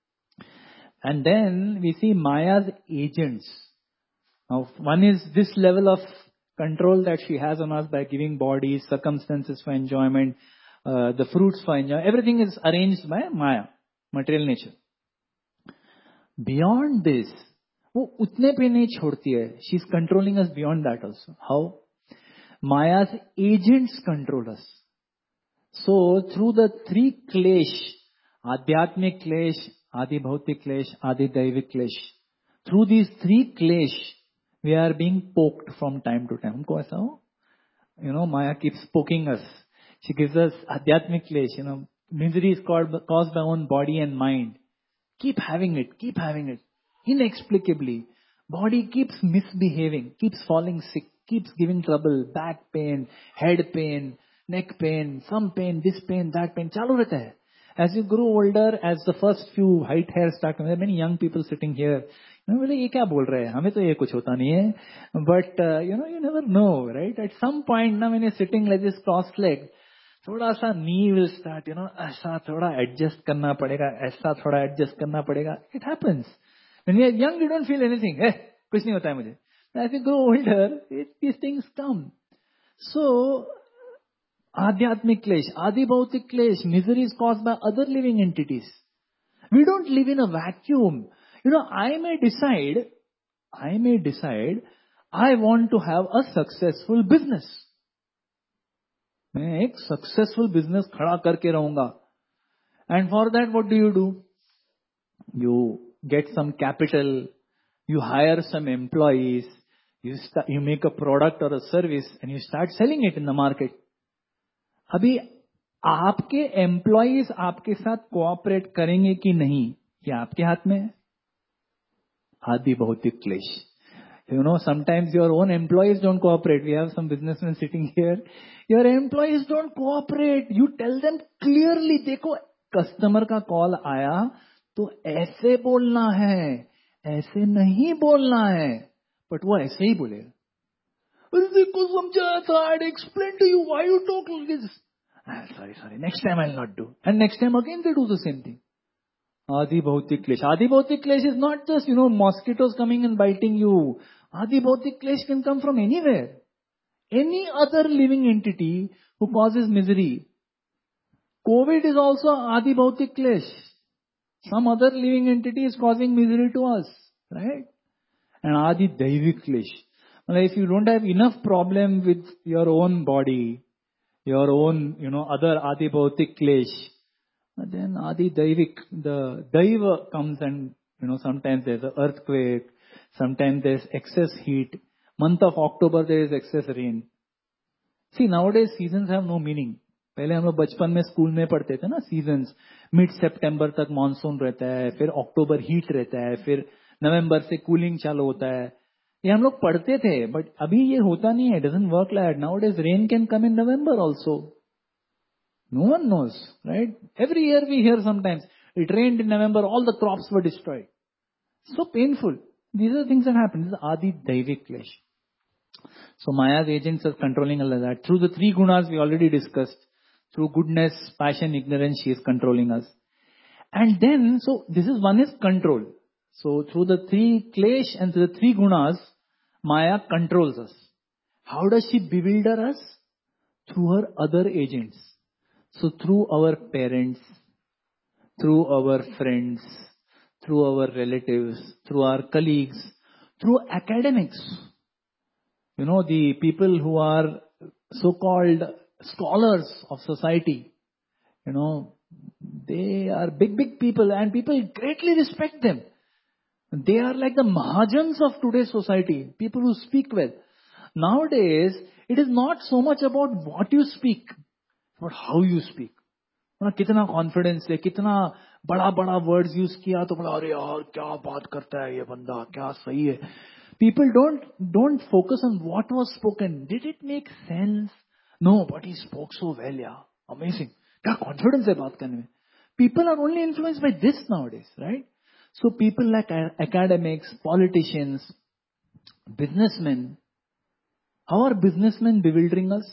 And then we see Maya's agents. Now, one is this level of control that she has on us by giving bodies, circumstances for enjoyment, the fruits for enjoyment. Everything is arranged by Maya, material nature. Beyond this, वो उतने पे नहीं छोड़ती है. She's controlling us beyond that also. How? Maya's agents control us. So through the three klesh, Adhyatmik klesh, Adi Bhautik klesh, Adi Daivik klesh, through these three klesh, we are being poked from time to time. हमको ऐसा हो? Maya keeps poking us. She gives us Adhyatmik klesh. Misery is caused by own body and mind. Keep having it. Inexplicably. Body keeps misbehaving, keeps falling sick, keeps giving trouble, back pain, head pain, neck pain, some pain, this pain, that pain. चालू रहता है. As you grow older, as the first few white hairs start, there are many young people sitting here. बोले ये क्या बोल रहे हैं? हमें तो ये कुछ होता नहीं है. But you never know, right? At some point, when you're sitting like this cross-legged, थोड़ा सा knee will start, ऐसा थोड़ा adjust करना पड़ेगा, ऐसा थोड़ा adjust करना पड़ेगा. It happens. When we are young, you don't feel anything. कुछ नहीं होता है मुझे. As you grow older, these things come. So, Adhyatmik klesh, Adi Bhautik klesh, misery is caused by other living entities. We don't live in a vacuum. I may decide, I want to have a successful business. मैं एक successful business खड़ा करके रहूंगा. And for that, what do? You get some capital, you hire some employees, you make a product or a service and you start selling it in the market. अभी आपके employees आपके साथ cooperate करेंगे कि नहीं, ये आपके हाथ में है. आदि भौतिक क्लेश. Sometimes your own employees don't cooperate. We have some businessmen sitting here. Your employees don't cooperate. You tell them clearly, देखो customer का call आया तो ऐसे बोलना है, ऐसे नहीं बोलना है, बट वो ऐसे ही बोलेगा. देखो समझाया था, I explained to you why you talk like this. Sorry, next time I'll not do. And next time again they do the same thing. Adi Bhautik Klesh. Adi Bhautik Klesh is not just, mosquitoes coming and biting you. Adi Bhautik Klesh can come from anywhere. Any other living entity who causes misery. COVID is also Adi Bhautik Klesh. Some other living entity is causing misery to us. Right? And Adi Daivik Klesh. If you don't have enough problem with your own body, your own, other Adi Bhautik Klesh, then Adi Daivik, the Daiva comes and, sometimes there's an earthquake, sometimes there's excess heat. Month of October there is excess rain. See, nowadays seasons have no meaning. पहले हम लोग बचपन में school में पढ़ते थे ना, seasons. Mid सितंबर तक मानसून रहता है, फिर अक्टूबर हीट रहता है, फिर नवंबर से कूलिंग चालू होता है. ये हम लोग पढ़ते थे, बट अभी ये होता नहीं है. Doesn't work like that. Nowadays rain can come in November also. No one knows, right? Every year we hear sometimes, it rained in November, all the crops were destroyed. So painful. These are the things that happen. This is Adi Daivik Klesh. So Maya's agents are controlling all of that. Through the three gunas we already discussed. Through goodness, passion, ignorance, she is controlling us. And then, so this is one is control. So through the three Klesh and through the three gunas, Maya controls us. How does she bewilder us? Through her other agents. So through our parents, through our friends, through our relatives, through our colleagues, through academics. The people who are so-called scholars of society, they are big people and people greatly respect them. They are like the Mahajans of today's society, people who speak well. Nowadays, it is not so much about what you speak, but how you speak. कितना confidence है, कितना बड़ा बड़ा words use किया तो बोला अरे यार क्या बात करता है ये बंदा, क्या सही है. People don't focus on what was spoken. Did it make sense? No, but he spoke so well, yeah. Amazing. क्या कॉन्फिडेंस है बात करने में. People are only influenced by this nowadays, right? So people like academics, politicians, businessmen. How are businessmen bewildering us?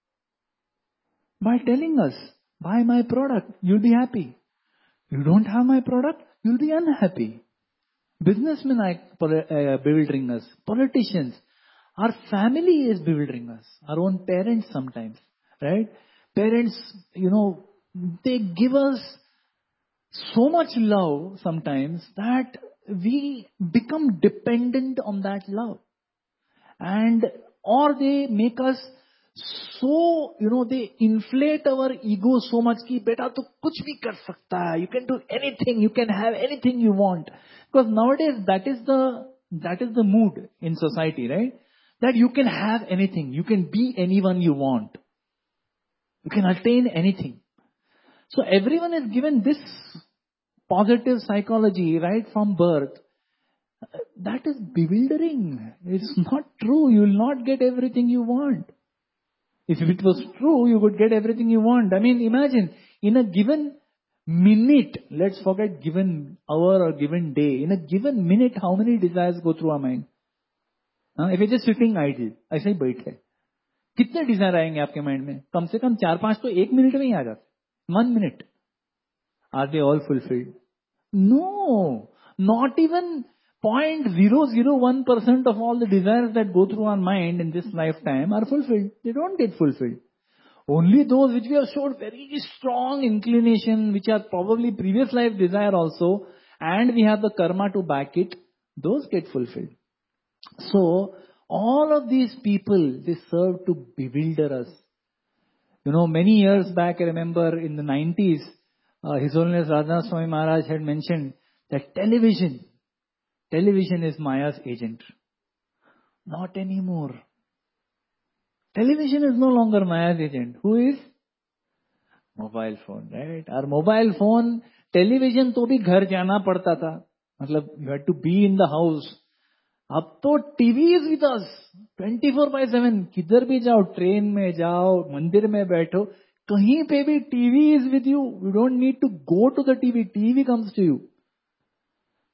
By telling us, buy my product, you'll be happy. You don't have my product, you'll be unhappy. Businessmen are bewildering us. Politicians. Our family is bewildering us. Our own parents sometimes, right? Parents, they give us so much love sometimes that we become dependent on that love. Or they make us so, they inflate our ego so much कि बेटा तो कुछ भी कर सकता है. You can do anything. You can have anything you want. Because nowadays that is the mood in society, right? That you can have anything. You can be anyone you want. You can attain anything. So everyone is given this positive psychology right from birth. That is bewildering. It's not true. You will not get everything you want. If it was true, you would get everything you want. I mean, imagine, in a given minute, let's forget given hour or given day, in a given minute, how many desires go through our mind? If you're just sitting idle, ऐसे ही बैठे, कितने Dzire आएंगे आपके mind में? कम से कम 4-5 तो 1 minute में ही आ जाते. 1 minute. Are they all fulfilled? No, not even 0.001% of all the desires that go through our mind in this lifetime are fulfilled. They don't get fulfilled. Only those which we have showed very strong inclination, which are probably previous life desire also, and we have the karma to back it, those get fulfilled. So, all of these people, they serve to bewilder us. Many years back, I remember in the 90s, His Holiness Radhanath Swami Maharaj had mentioned that television is Maya's agent. Not anymore. Television is no longer Maya's agent. Who is? Mobile phone, right? Our mobile phone, television तो भी घर जाना पड़ता था. मतलब you had to be in the house. अब तो TV is with us. 24/7. किधर भी जाओ, ट्रेन में जाओ, मंदिर में बैठो, कहीं पे भी TV is with you. You don't need to go to the TV. TV comes to you.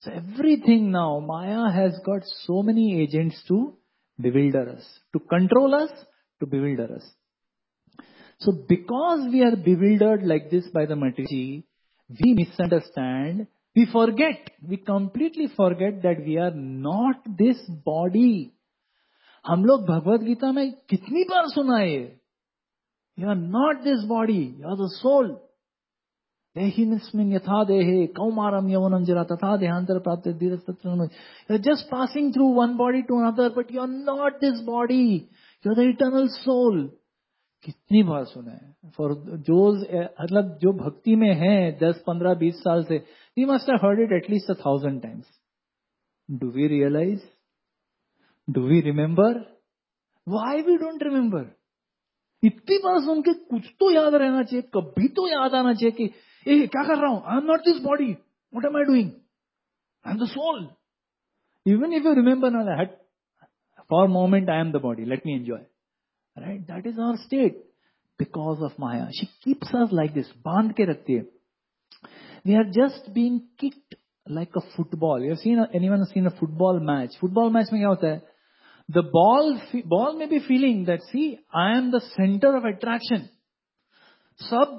So everything now, Maya has got so many agents to bewilder us, to control us, to bewilder us. So because we are bewildered like this by the material, we misunderstand, we forget, we completely forget that we are not this body. हम लोग भगवत गीता में कितनी बार सुना है, you are not this body, you are the soul. देहिनस्मिन् यथा देहे कौमारम यौवनम जरा तथा देहांतर प्राप्त धीरस्तत्र. You are just passing through one body to another, but you are not this body. You are the eternal soul. कितनी बार सुना है. For those, मतलब जो भक्ति में हैं 10, 15, 20 साल से, we must have heard it at least 1,000 times. Do we realize? Do we remember? Why we don't remember? इतनी बार सुन के कुछ तो याद रहना चाहिए, कभी तो याद आना चाहिए कि क्या कर रहा हूं? I am not this body. What am I doing? I am the soul. Even if you remember, for a moment I am the body. Let me enjoy. Right? That is our state because of Maya. She keeps us like this. बांध के रखती है. We are just being kicked like a football. You have seen, anyone seen a football match? Football match में क्या होता है? The ball may be feeling that, see, I am the center of attraction. सब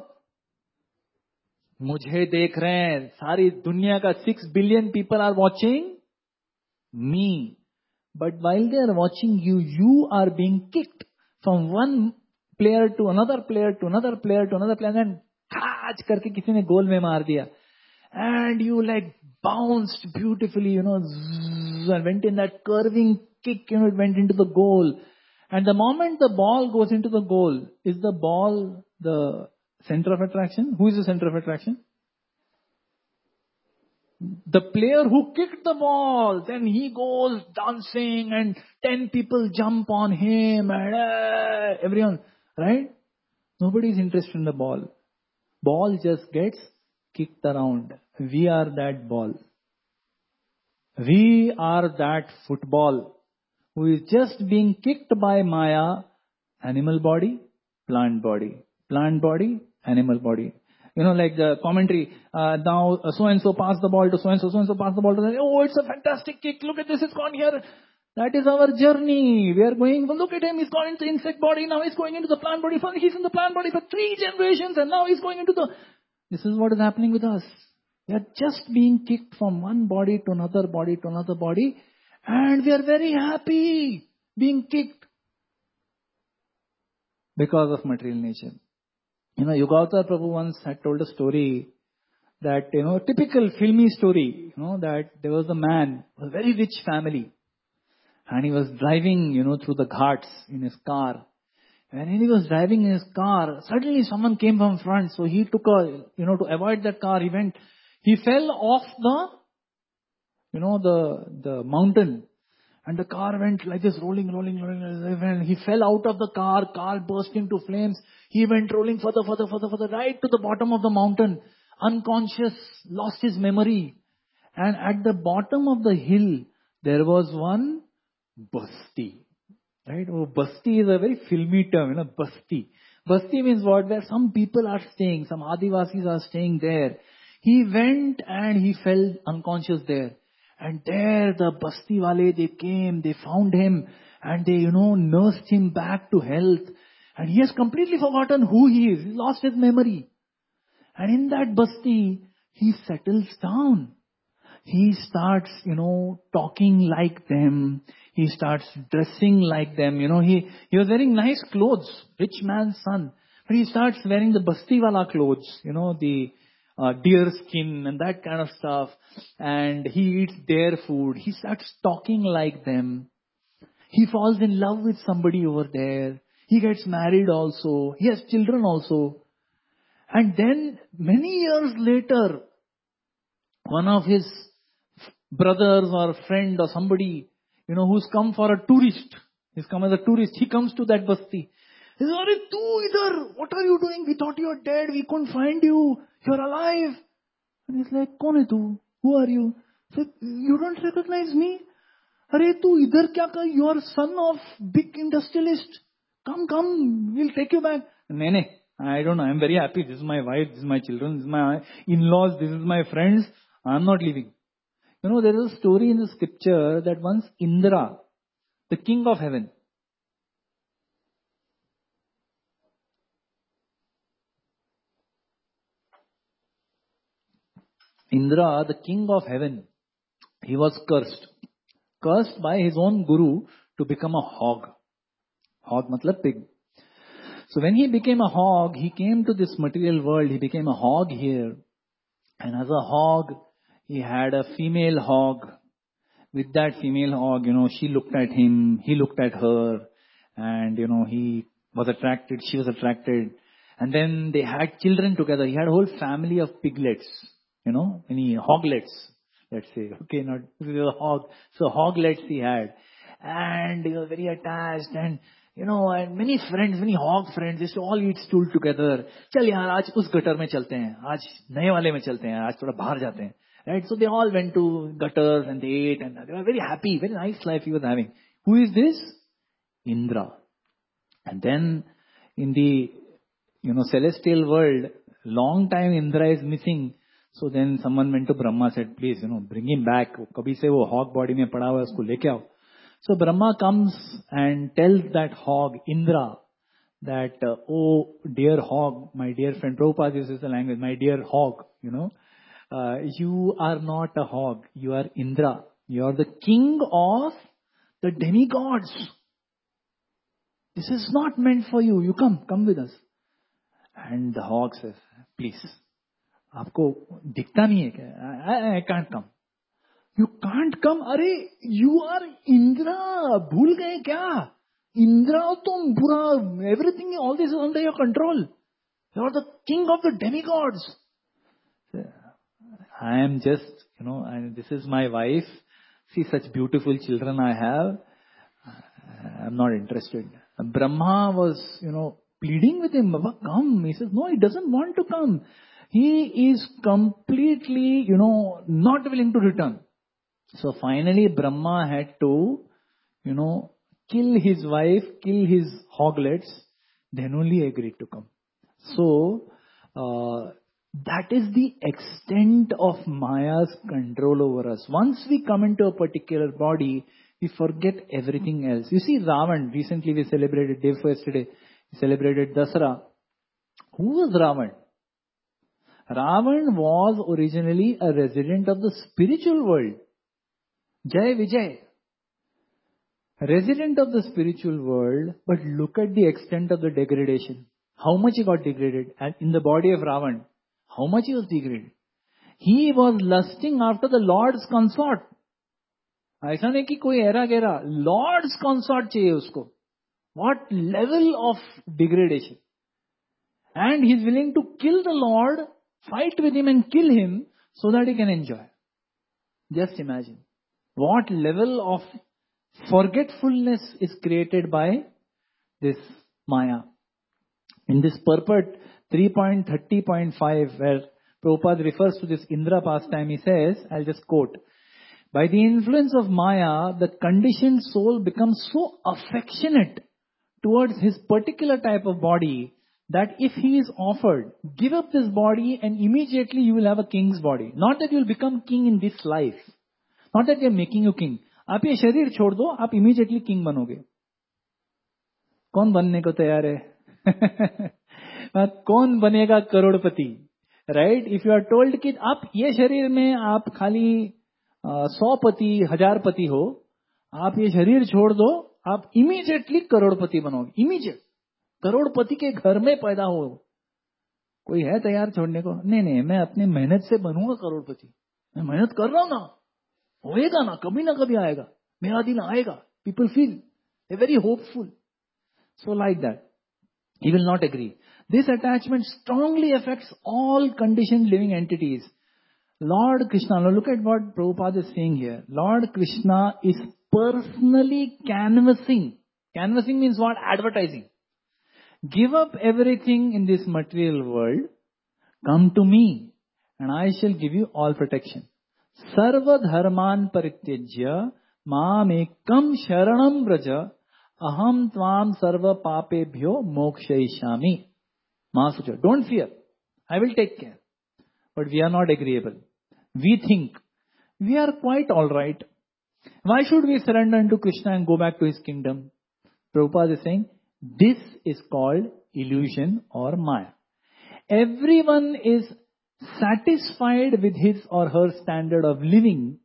मुझे देख रहे हैं, सारी दुनिया का 6 billion people are watching me. But while they are watching you, you are being kicked from one player to another player to another player to another player, and catch करके किसी ने गोल में मार दिया. And you like bounced beautifully, and went in that curving kick, it went into the goal. And the moment the ball goes into the goal, is the ball the center of attraction? Who is the center of attraction? The player who kicked the ball, then he goes dancing and 10 people jump on him and everyone, right? Nobody is interested in the ball. Ball just gets kicked around. We are that ball. We are that football who is just being kicked by Maya. Animal body, plant body, animal body. Like the commentary, now so-and-so passed the ball to so-and-so, so-and-so passed the ball to that. Oh, it's a fantastic kick. Look at this, it's gone here. That is our journey. We are going, well, look at him, he's gone into the insect body, now he's going into the plant body. He's in the plant body for 3 generations and now he's going into the... This is what is happening with us. We are just being kicked from one body to another body to another body, and we are very happy being kicked because of material nature. Yogavatara Prabhu once had told a story that, typical filmy story, that there was a man, a very rich family, and he was driving, through the ghats in his car. And when he was driving in his car, suddenly someone came from front, so he took to avoid that car, he fell off the mountain. And the car went like this, rolling. And he fell out of the car burst into flames. He went rolling further, right to the bottom of the mountain. Unconscious, lost his memory. And at the bottom of the hill, there was one basti. Right? Oh, basti is a very filmy term, basti. Basti means what? Where some people are staying, some Adivasis are staying there. He went and he fell unconscious there. And there the basti wale, they came, they found him and they, nursed him back to health. And he has completely forgotten who he is. He lost his memory. And in that basti, he settles down. He starts, talking like them. He starts dressing like them. He was wearing nice clothes, rich man's son. But he starts wearing the basti wala clothes, the deer skin and that kind of stuff. And he eats their food. He starts talking like them. He falls in love with somebody over there. He gets married also. He has children also. And then many years later, one of his brothers or friend or somebody, who's come for a tourist. He's come as a tourist. He comes to that basti. He says, "Arey, tu idhar, what are you doing? We thought you were dead. We couldn't find you. You're alive." And he's like, "Kaun hai tu? Who are you?" He said, "You don't recognize me? Arey, tu idhar kya kar? You are son of big industrialist. Come, we'll take you back." "No, I don't know. I'm very happy. This is my wife, this is my children, this is my in-laws, this is my friends. I'm not leaving." There is a story in the scripture that once Indra, the king of heaven, Indra, the king of heaven, he was cursed by his own guru to become a hog. Hog matlab pig. So when he became a hog, he came to this material world, he became a hog here. And as a hog, he had a female hog. With that female hog, she looked at him, he looked at her, and, he was attracted, she was attracted. And then they had children together. He had a whole family of piglets, many hoglets, let's say. Okay, not a hog. So hoglets he had. And they were very attached and, and many friends, many hog friends, used to all eat stool together. चल यार आज उस gutter में चलते हैं, आज नए वाले में चलते हैं, आज थोड़ा बाहर जाते हैं. Right? So they all went to gutters and they ate and they were very happy, very nice life he was having. Who is this? Indra. And then in the, celestial world, long time Indra is missing. So then someone went to Brahma, said, please, bring him back. Kabhi se wo hog body mein pada hua hai, usko leke aao. So Brahma comes and tells that hog, Indra, that, oh dear hog, my dear friend, Prabhupada uses the language, my dear hog, you are not a hog, you are Indra. You are the king of the demigods. This is not meant for you. You come with us. And the hog says, please, आपको दिखता नहीं है क्या? I can't come. You can't come? अरे, you are Indra. भूल गए क्या? Indra तुम पूरा, everything, all this is under your control. You are the king of the demigods. I am just, and this is my wife. See such beautiful children I have. I'm not interested. Brahma was, pleading with him, Baba, come. He says, no, he doesn't want to come. He is completely, not willing to return. So finally Brahma had to, kill his wife, kill his hoglets, then only agreed to come. So, that is the extent of Maya's control over us. Once we come into a particular body, we forget everything else. You see Ravan, recently we celebrated, day before yesterday, we celebrated Dasara. Who was Ravan? Ravan was originally a resident of the spiritual world. Jai Vijay. Resident of the spiritual world, but look at the extent of the degradation. How much he got degraded. And in the body of Ravan, how much he was degraded. He was lusting after the Lord's consort. ऐसा नहीं कि कोई era गेरा, Lord's consort चाहिए उसको. What level of degradation. And he's willing to kill the Lord, fight with him and kill him so that he can enjoy. Just imagine. What level of forgetfulness is created by this Maya. In this purport 3.30.5, where Prabhupada refers to this Indra pastime, he says, I'll just quote, by the influence of Maya, the conditioned soul becomes so affectionate towards his particular type of body that if he is offered, give up this body and immediately you will have a king's body. Not that you will become king in this life. Not that they are making you king. आप ये शरीर छोड़ दो, आप immediately king बनोगे. कौन बनने को तैयार है? कौन बनेगा करोड़पति? Right? If you are told कि आप ये शरीर में आप खाली 100 पति 1000 पति हो, आप ये शरीर छोड़ दो, आप immediately करोड़पति बनोगे. Immediate. करोड़पति के घर में पैदा हो. कोई है तैयार छोड़ने को? नहीं, मैं अपनी मेहनत से बनूंगा करोड़पति. मैं मेहनत कर रहा हूं ना. होएगा ना, कभी ना कभी आएगा. मेरा दिन आएगा. People feel they're very hopeful. So like that. He will not agree. This attachment strongly affects all conditioned living entities. Lord Krishna, now look at what Prabhupada is saying here. Lord Krishna is personally canvassing. Canvassing means what? Advertising. Give up everything in this material world. Come to me and I shall give you all protection. Sarva dharman parityajya maam ekam sharanam vraja aham tvam sarva papebhyo mokshayishami. Mahasuja, don't fear. I will take care. But we are not agreeable. We think we are quite all right. Why should we surrender unto Krishna and go back to his kingdom? Prabhupada is saying, this is called illusion or Maya. Everyone is satisfied with his or her standard of living,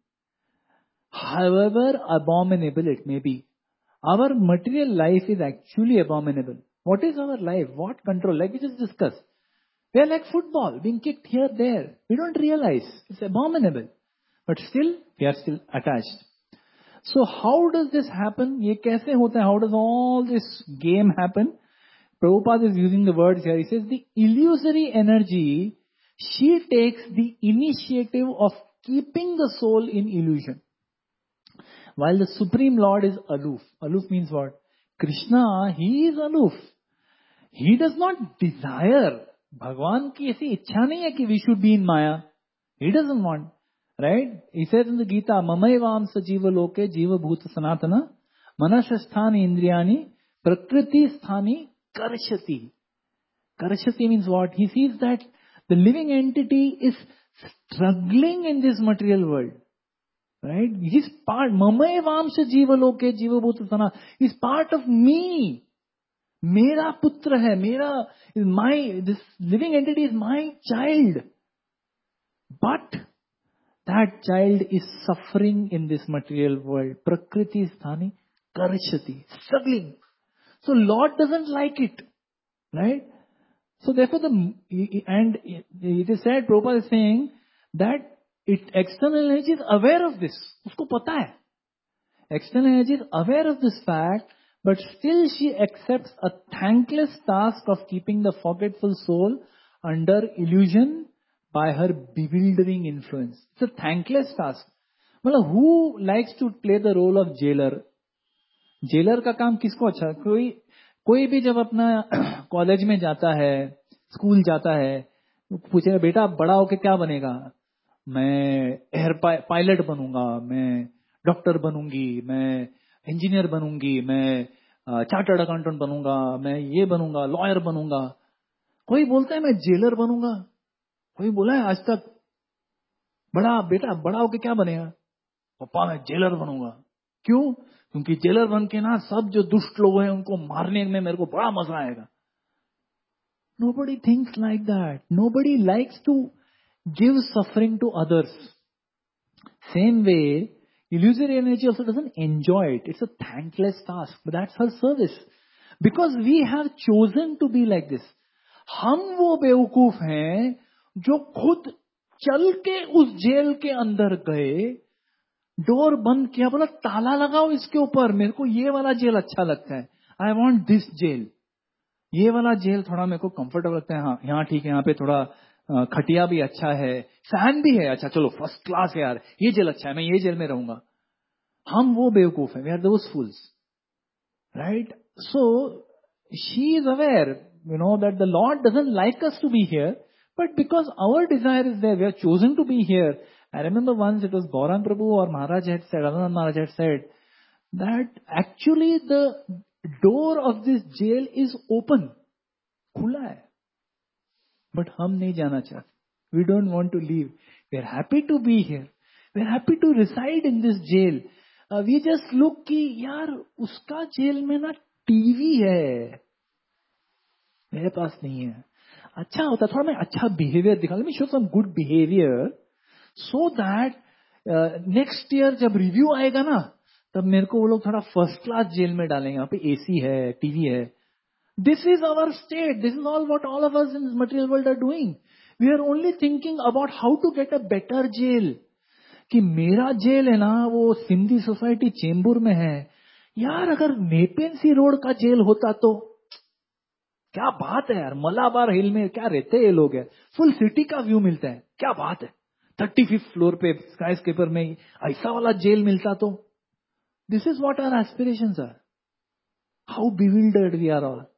however abominable it may be. Our material life is actually abominable. What is our life? What control? Like we just discussed. We are like football, being kicked here, there. We don't realize. It's abominable. But still, we are still attached. So how does this happen? Ye kaise hota hai? How does all this game happen? Prabhupada is using the words here. He says the illusory energy, she takes the initiative of keeping the soul in illusion. While the Supreme Lord is aloof. Aloof means what? Krishna, he is aloof. He does not desire. Bhagwan ki aisi ichha nahi hai ki we should be in Maya. He doesn't want. Right? He says in the Gita, Mamayvam sa jiva loke jiva bhuta sanatana manashasthani indriyani prakriti sthani karshati. Karshati means what? He sees that the living entity is struggling in this material world. Right? He's part. Mamayvam sa jiva loke jiva bhuta sanatana. He's part of me. Mera putra hai. Mera is my, this living entity is my child. But that child is suffering in this material world. Prakriti sthani karshati. Struggling. So Lord doesn't like it. Right? So therefore and it is said, Prabhupada is saying that external energy is aware of this. Usko pata hai. External energy is aware of this fact, but still she accepts a thankless task of keeping the forgetful soul under illusion by her bewildering influence. It's a thankless task. Well, who likes to play the role of jailer? Jailer का काम किसको अच्छा? कोई भी जब अपना college में जाता है, स्कूल जाता है, पूछेगा बेटा आप बड़ा होके क्या बनेगा? मैं एयर पायलट बनूंगा, मैं डॉक्टर बनूंगी, मैं इंजीनियर बनूंगी, मैं चार्टर्ड अकाउंटेंट बनूंगा, मैं ये बनूंगा, लॉयर बनूंगा. कोई बोलता है मैं जेलर बनूंगा. कोई बोला है आज तक बेटा बड़ा होके क्या बनेगा? पापा मैं जेलर बनूंगा. क्यों? क्योंकि जेलर बन के ना सब जो दुष्ट लोग हैं उनको मारने में मेरे को बड़ा मजा आएगा. Nobody thinks like that. Nobody likes to give suffering to others. Same way, illusory energy also doesn't enjoy it. It's a thankless task, but that's her service. Because we have chosen to be like this. हम वो बेवकूफ हैं जो खुद चल के उस jail के अंदर गए, डोर बंद किया, बोला ताला लगाओ इसके ऊपर, मेरे को ये वाला जेल अच्छा लगता है. I want this jail. ये वाला जेल थोड़ा मेरे को कंफर्टेबल लगता है. हाँ यहाँ ठीक है, यहाँ पे थोड़ा खटिया भी अच्छा है, फैन भी है, अच्छा चलो फर्स्ट क्लास है यार, ये जेल अच्छा है, मैं ये जेल में रहूंगा. हम वो बेवकूफ हैं. We are those fools. Right? So she is aware, you know, that the Lord doesn't like us to be here, but because our desire is there, we are chosen to be here. I remember once it was Gaurang Prabhu or Maharaj had said, Anand Maharaj had said, that actually the door of this jail is open. Khula hai. But hum nahi jana chahte. We don't want to leave. We are happy to be here. We are happy to reside in this jail. We just look ki, yaar, uska jail mein na TV hai. मेरे पास नहीं है. अच्छा होता थोड़ा मैं अच्छा behaviour दिखा, let me show some good behaviour so that next year जब रिव्यू आएगा ना, तब मेरे को वो लोग थोड़ा फर्स्ट क्लास जेल में डालेंगे. यहाँ पे एसी है, टीवी है. This is our state. This is all what all of us in this material world are doing. We are only thinking about how to get a better jail. कि मेरा jail है ना वो Sindhi society Chembur में है यार, अगर नेपेंसी रोड का जेल होता तो क्या बात है यार. मलाबार हिल में क्या रहते हैं ये लोग है, फुल सिटी का व्यू मिलता है, क्या बात है. 35th फ्लोर पे स्काई स्केपर में ऐसा वाला जेल मिलता तो. This is what our aspirations are. How bewildered we are all.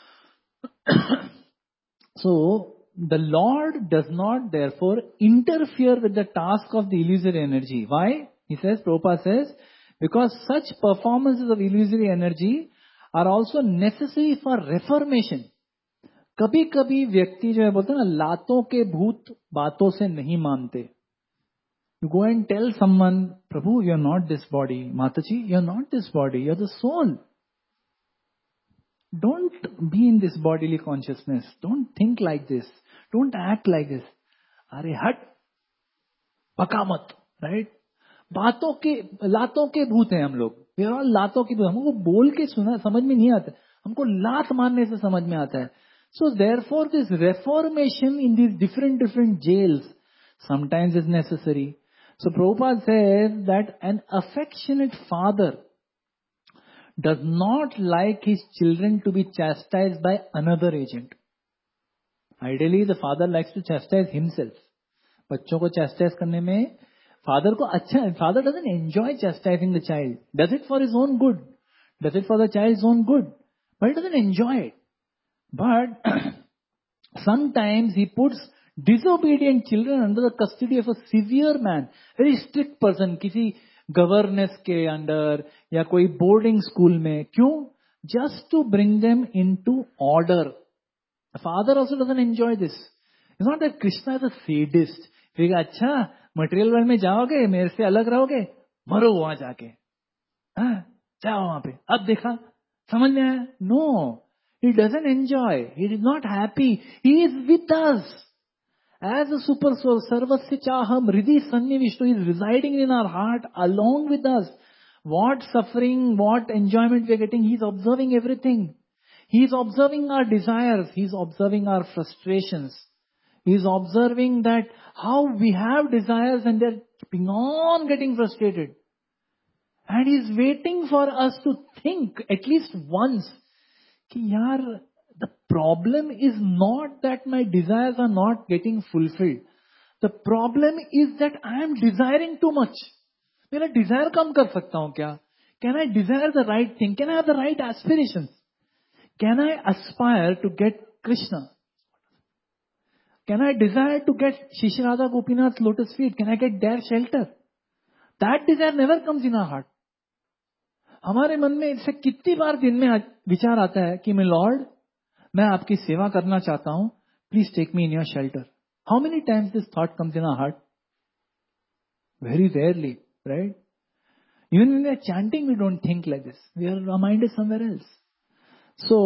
So the Lord does not therefore interfere with the task of the illusory energy. Why? He says, प्रोपा says, because such performances of illusory energy are also necessary for reformation. कभी कभी व्यक्ति जो है बोलते हैं ना, लातों के भूत बातों से नहीं मानते. You go and tell someone, Prabhu, you're not this body. Mataji, you're not this body. You're the soul. Don't be in this bodily consciousness. Don't think like this. Don't act like this. Are hat, paka mat, right? लातों के भूत हैं हम लोग. We are all लातों के भूत. हमको बोल के सुना समझ में नहीं आता. हमको लात मारने से समझ में आता है. So therefore this reformation in these different jails sometimes is necessary. So Prabhupada says that an affectionate father does not like his children to be chastised by another agent. Ideally, the father likes to chastise himself. बच्चों को chastise करने में father को अच्छा, father doesn't enjoy chastising the child. Does it for his own good. Does it for the child's own good. But he doesn't enjoy it. But sometimes he puts disobedient children under the custody of a severe man, very strict person, किसी governess के under या कोई boarding school में. क्यों? Just to bring them into order. The father also doesn't enjoy this. It's not that Krishna is a sadist. फिर अच्छा material world में जाओगे, मेरे से अलग रहोगे, मरो वहां जाके, हाँ जाओ वहां पे. अब देखा, समझ में आया? No, he doesn't enjoy. He is not happy. He is with us. As a super soul, sarvasya chaham hridhi sannivishto, is residing in our heart along with us. What suffering, what enjoyment we are getting, he is observing everything. He is observing our desires. He is observing our frustrations. He is observing that how we have desires and they're keeping on getting frustrated. And he is waiting for us to think at least once, कि यार, the problem is not that my desires are not getting fulfilled. The problem is that I am desiring too much. मेरा desire कम कर सकता हूँ क्या? Can I desire the right thing? Can I have the right aspirations? Can I aspire to get Krishna? Can I desire to get Shri Radha Gopinath's lotus feet? Can I get their shelter? That desire never comes in our heart. हमारे मन में इससे कितनी बार दिन में विचार आता है कि मैं लॉर्ड, मैं आपकी सेवा करना चाहता हूं, please take me in your shelter. How many times this thought comes in our heart? Very rarely, right? Even when we are chanting, we don't think like this. Our mind is somewhere else. So,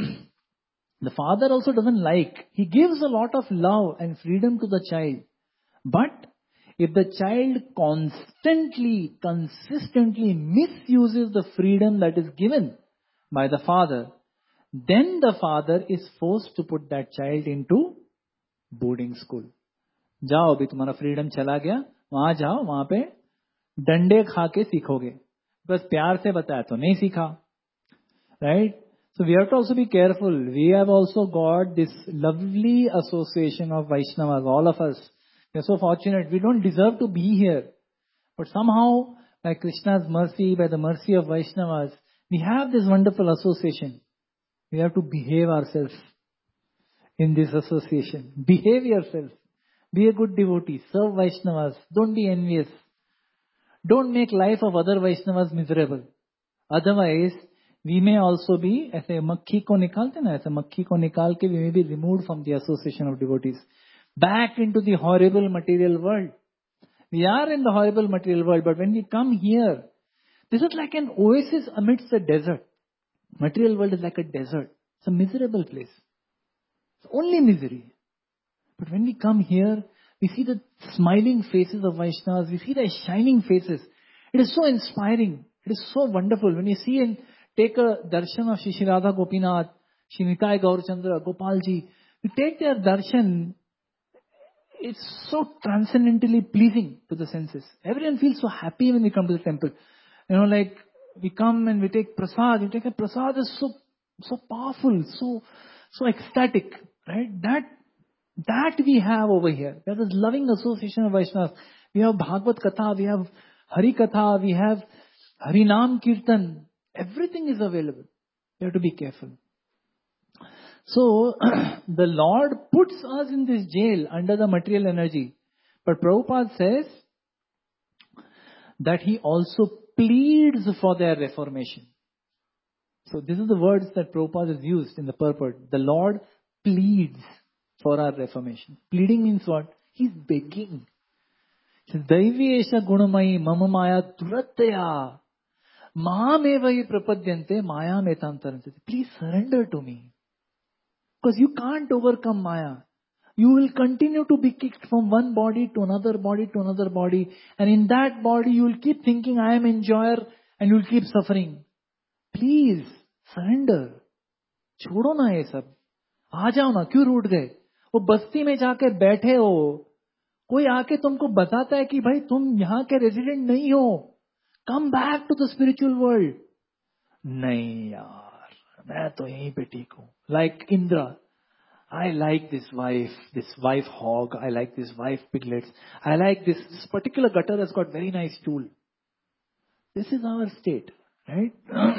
the father also doesn't like. He gives a lot of love and freedom to the child. But if the child constantly, consistently misuses the freedom that is given by the father, then the father is forced to put that child into boarding school. जाओ अभी तुम्हारा freedom चला गया, वहां जाओ, वहां पे डंडे खा के सीखोगे. बस प्यार से बताया तो नहीं सीखा, right? So we have to also be careful. We have also got this lovely association of Vaishnavas, all of us. We are so fortunate. We don't deserve to be here. But somehow, by Krishna's mercy, by the mercy of Vaishnavas, we have this wonderful association. We have to behave ourselves in this association. Behave yourself. Be a good devotee. Serve Vaishnavas. Don't be envious. Don't make life of other Vaishnavas miserable. Otherwise, we may also be, ऐसे मक्खी को निकालते ना, ऐसे मक्खी को निकाल के we may be removed from the association of devotees. Back into the horrible material world. We are in the horrible material world, but when we come here, this is like an oasis amidst the desert. Material world is like a desert. It's a miserable place. It's only misery. But when we come here, we see the smiling faces of Vaishnavas. We see their shining faces. It is so inspiring. It is so wonderful. When you see and take a darshan of Shri Radha Gopinath, Shri Nitai Gaurachandra, Gopalji, you take their darshan, it's so transcendently pleasing to the senses. Everyone feels so happy when we come to the temple. You know, like we come and we take prasad. You take a prasad is so powerful, so ecstatic, right? That we have over here. There is loving association of Vaishnavas. We have Bhagavad Katha, we have Hari Katha, we have Harinam Kirtan. Everything is available. You have to be careful. So, the Lord puts us in this jail under the material energy. But Prabhupada says that He also pleads for their reformation. So, this is the words that Prabhupada has used in the purport. The Lord pleads for our reformation. Pleading means what? He's begging. Daivi esha gunamayi mama maya duratya. Maam evahi prapadyante maya metantarante. Please surrender to me. Because you can't overcome maya. You will continue to be kicked from one body to another body to another body. And in that body you will keep thinking I am enjoyer and you will keep suffering. Please surrender. छोड़ो ना ये सब. आ जाओ ना. क्यों रूठ गए? वो बस्ती में जाके बैठे हो. कोई आके तुमको बताता है कि भाई तुम यहाँ के रेजिडेंट नहीं हो. Come back to the spiritual world. नहीं यार, मैं तो यहीं पे ठीक हूं. Like Indra. I like this wife hog. I like this wife piglets. I like this particular gutter has got very nice stool. This is our state, right?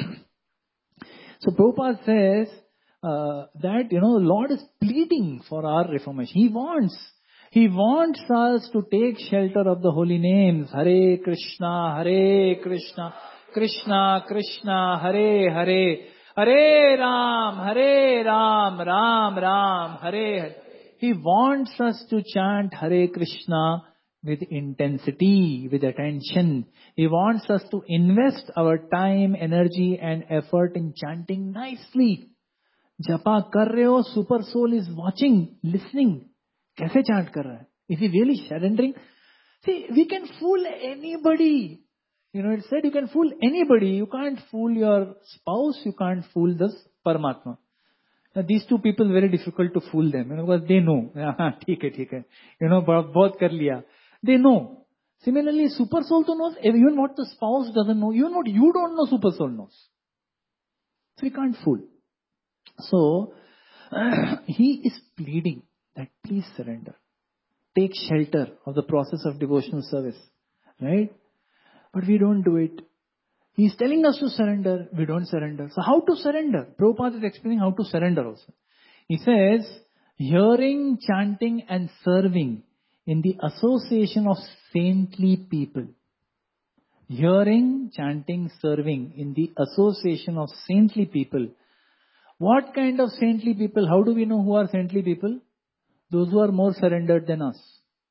So Prabhupada says that, Lord is pleading for our reformation. He wants us to take shelter of the holy names. Hare Krishna, Krishna Krishna, Hare Hare. Hare Ram, Ram Ram, Hare Hare. He wants us to chant Hare Krishna with intensity, with attention. He wants us to invest our time, energy and effort in chanting nicely. Japa kar rahe ho, super soul is watching, listening. Kaise chant kar raha hai? Is he really surrendering? See, we can fool anybody. It said you can fool anybody. You can't fool your spouse. You can't fool this Paramatma. Now, these two people, very difficult to fool them. Because they know. ठीक है. बहुत कर लिया. They know. Similarly, super soul knows even what the spouse doesn't know. Even what you don't know, super soul knows. So we can't fool. So, he is pleading that please surrender. Take shelter of the process of devotional service. Right? But we don't do it. He is telling us to surrender. We don't surrender. So how to surrender? Prabhupada is explaining how to surrender also. He says, hearing, chanting and serving in the association of saintly people. Hearing, chanting, serving in the association of saintly people. What kind of saintly people? How do we know who are saintly people? Those who are more surrendered than us.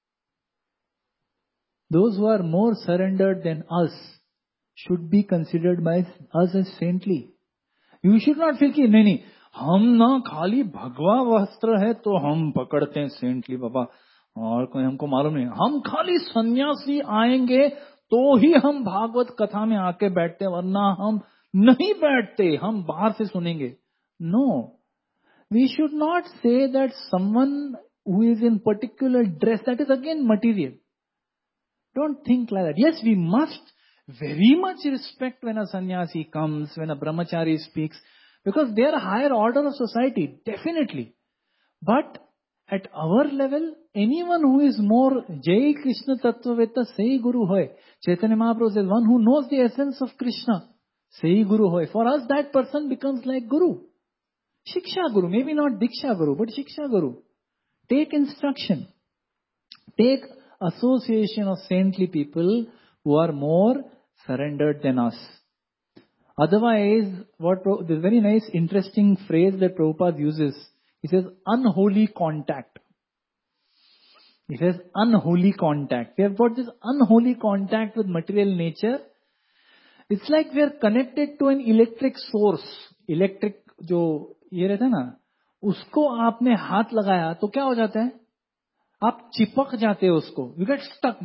Those who are more surrendered than us should be considered by us as saintly. You should not feel कि नहीं हम ना खाली भगवा वस्त्र है तो हम पकड़ते हैं saintly बाबा और कोई हमको मालूम नहीं. हम खाली सन्यासी आएंगे तो ही हम भागवत कथा में आके बैठते हैं वरना हम नहीं बैठते. हम बाहर से सुनेंगे. No. We should not say that someone who is in particular dress, that is again material. Don't think like that. Yes, we must very much respect when a sannyasi comes, when a brahmachari speaks, because they are a higher order of society, definitely. But at our level, anyone who is more Jai Krishna Tattvaveta, Sei Guru Hoy. Chaitanya Mahaprabhu says, one who knows the essence of Krishna, Sei Guru Hoy. For us, that person becomes like Guru. Shiksha Guru, maybe not Diksha Guru, but Shiksha Guru. Take instruction. Take association of saintly people who are more surrendered than us. Otherwise, this very nice, interesting phrase that Prabhupada uses, he says, unholy contact. He says, unholy contact. We have got this unholy contact with material nature. It's like we are connected to an electric source. Electric, जो ये रहता है ना, उसको आपने हाथ लगाया तो क्या हो जाता है? आप चिपक जाते हो उसको. You get stuck.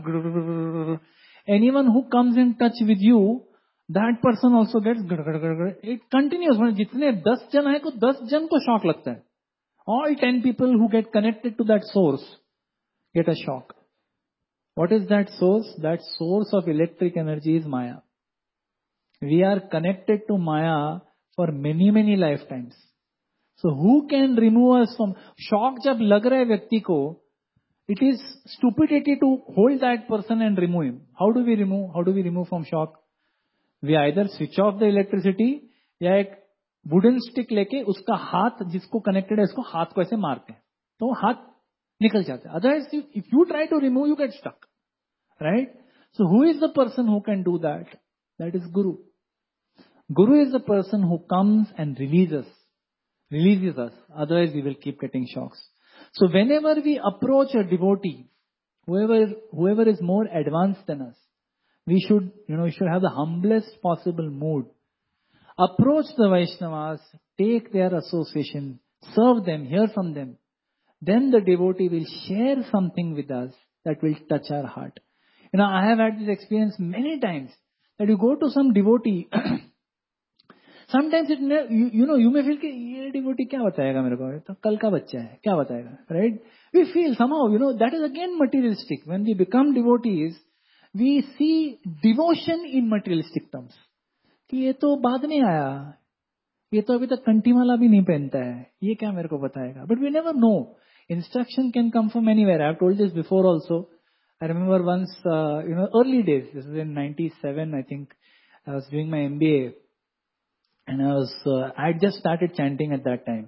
Anyone who comes in touch with you, that person also gets. It continues. जितने 10 जन आए को 10 जन को शॉक लगता है. All 10 people who get connected to that source get a shock. What is that source? That source of electric energy is Maya. We are connected to Maya for many, many lifetimes. So who can remove us from shock? जब लग रहा है व्यक्ति को, it is stupidity to hold that person and remove him. How do we remove? How do we remove from shock? We either switch off the electricity या एक wooden stick लेके उसका हाथ जिसको connected है इसको हाथ को ऐसे मारते हैं तो हाथ निकल जाता है. Otherwise, if you try to remove, you get stuck, right? So who is the person who can do that? That is Guru. Guru is the person who comes and releases us. Otherwise, we will keep getting shocks. So whenever we approach a devotee whoever is more advanced than us. We should have the humblest possible mood. Approach the Vaishnavas, take their association, serve them, hear from them. Then the devotee will share something with us that will touch our heart. I have had this experience many times that you go to some devotee. Sometimes you may feel कि ये devotee क्या बताएगा मेरे को, तो कल का बच्चा है, क्या बताएगा, right? We feel somehow, that is again materialistic. When we become devotees, we see devotion in materialistic terms. कि ये तो बाद में आया, ये तो अभी तक कंठी माला भी नहीं पहनता है, ये क्या मेरे को बताएगा? But we never know. Instruction can come from anywhere. I have told this before also. I remember once, early days. This was in 97, I think. I was doing my MBA, and I had just started chanting at that time.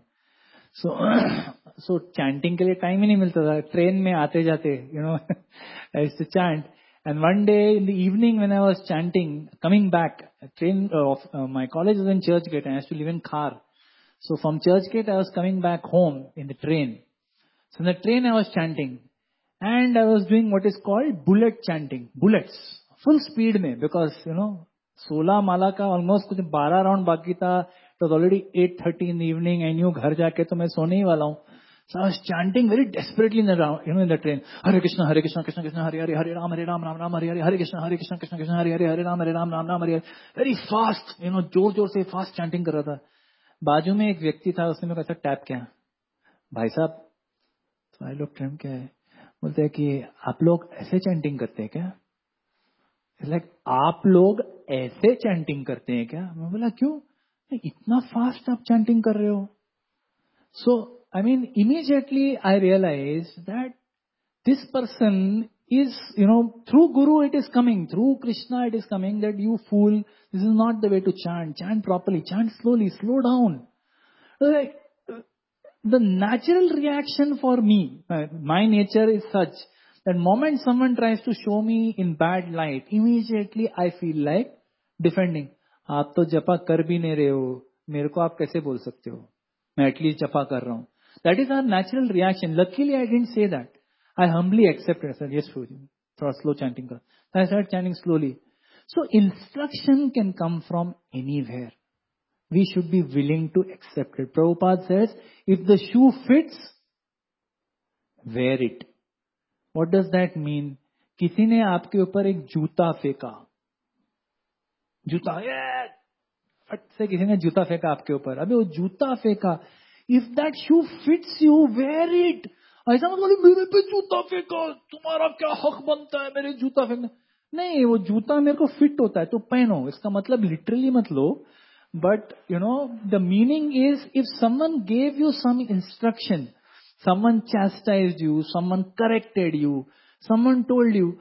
So chanting के लिए time ही नहीं मिलता था. Train में आते जाते, I used to chant. And one day in the evening when I was chanting, coming back, train of my college was in Churchgate, and I used to live in Khar. So from Churchgate, I was coming back home in the train. So in the train, I was chanting. And I was doing what is called bullet chanting. Bullets. Full speed में. Because, 16 माला का almost कुछ 12 round बाकी था. It was already 8:30 in the evening. I knew घर जाके तो मैं सोने ही वाला हूँ. So I was chanting very desperately in the train. Hare Krishna, Krishna Krishna, Hare Hare, Hare Ram, Ram Ram, Hare Hare, Hare Krishna, Krishna Krishna, Hare Hare, Hare Ram, Ram Ram, Hare Hare. Very fast, जोर से fast chanting कर रहा था. बाजू में एक व्यक्ति था, उसने मेरे को ऐसा टैप किया. भाई साहब, तो आई लोग ट्रेम क्या है? बोलते हैं कि आप लोग ऐसे चैंटिंग करते हैं क्या? लाइक आप लोग ऐसे चैंटिंग करते हैं क्या? मैं बोला क्यों? इतना फास्ट आप चैंटिंग कर रहे हो? सो immediately I realized that this person is, through Guru it is coming, through Krishna it is coming, that you fool, this is not the way to chant. Chant properly, chant slowly, slow down. Like, the natural reaction for me, my nature is such that moment someone tries to show me in bad light, immediately I feel like defending. आप तो जपा कर भी नहीं रहे हो, मेरे को आप कैसे बोल सकते हो? मैं एटलीस्ट जपा कर रहा हूँ. That is our natural reaction. Luckily, I didn't say that. I humbly accepted. I said, yes, Guruji. Thoda slow chanting kar. I started chanting slowly. So instruction can come from anywhere. We should be willing to accept it. Prabhupada says, if the shoe fits, wear it. What does that mean? किसी ने आपके ऊपर एक जूता फेंका. जूता, फट से किसी ने जूता फेंका आपके ऊपर. अबे वो जूता फेंका. If that shoe fits you, wear it. ऐसा मत बोलो मेरे पे जूता फेंका, तुम्हारा क्या हक बनता है मेरे जूता फेंकना. नहीं, वो जूता मेरे को फिट होता है तो पहनो. इसका मतलब लिटरली मत लो. But, the meaning is, if someone gave you some instruction, someone chastised you, someone corrected you, someone told you,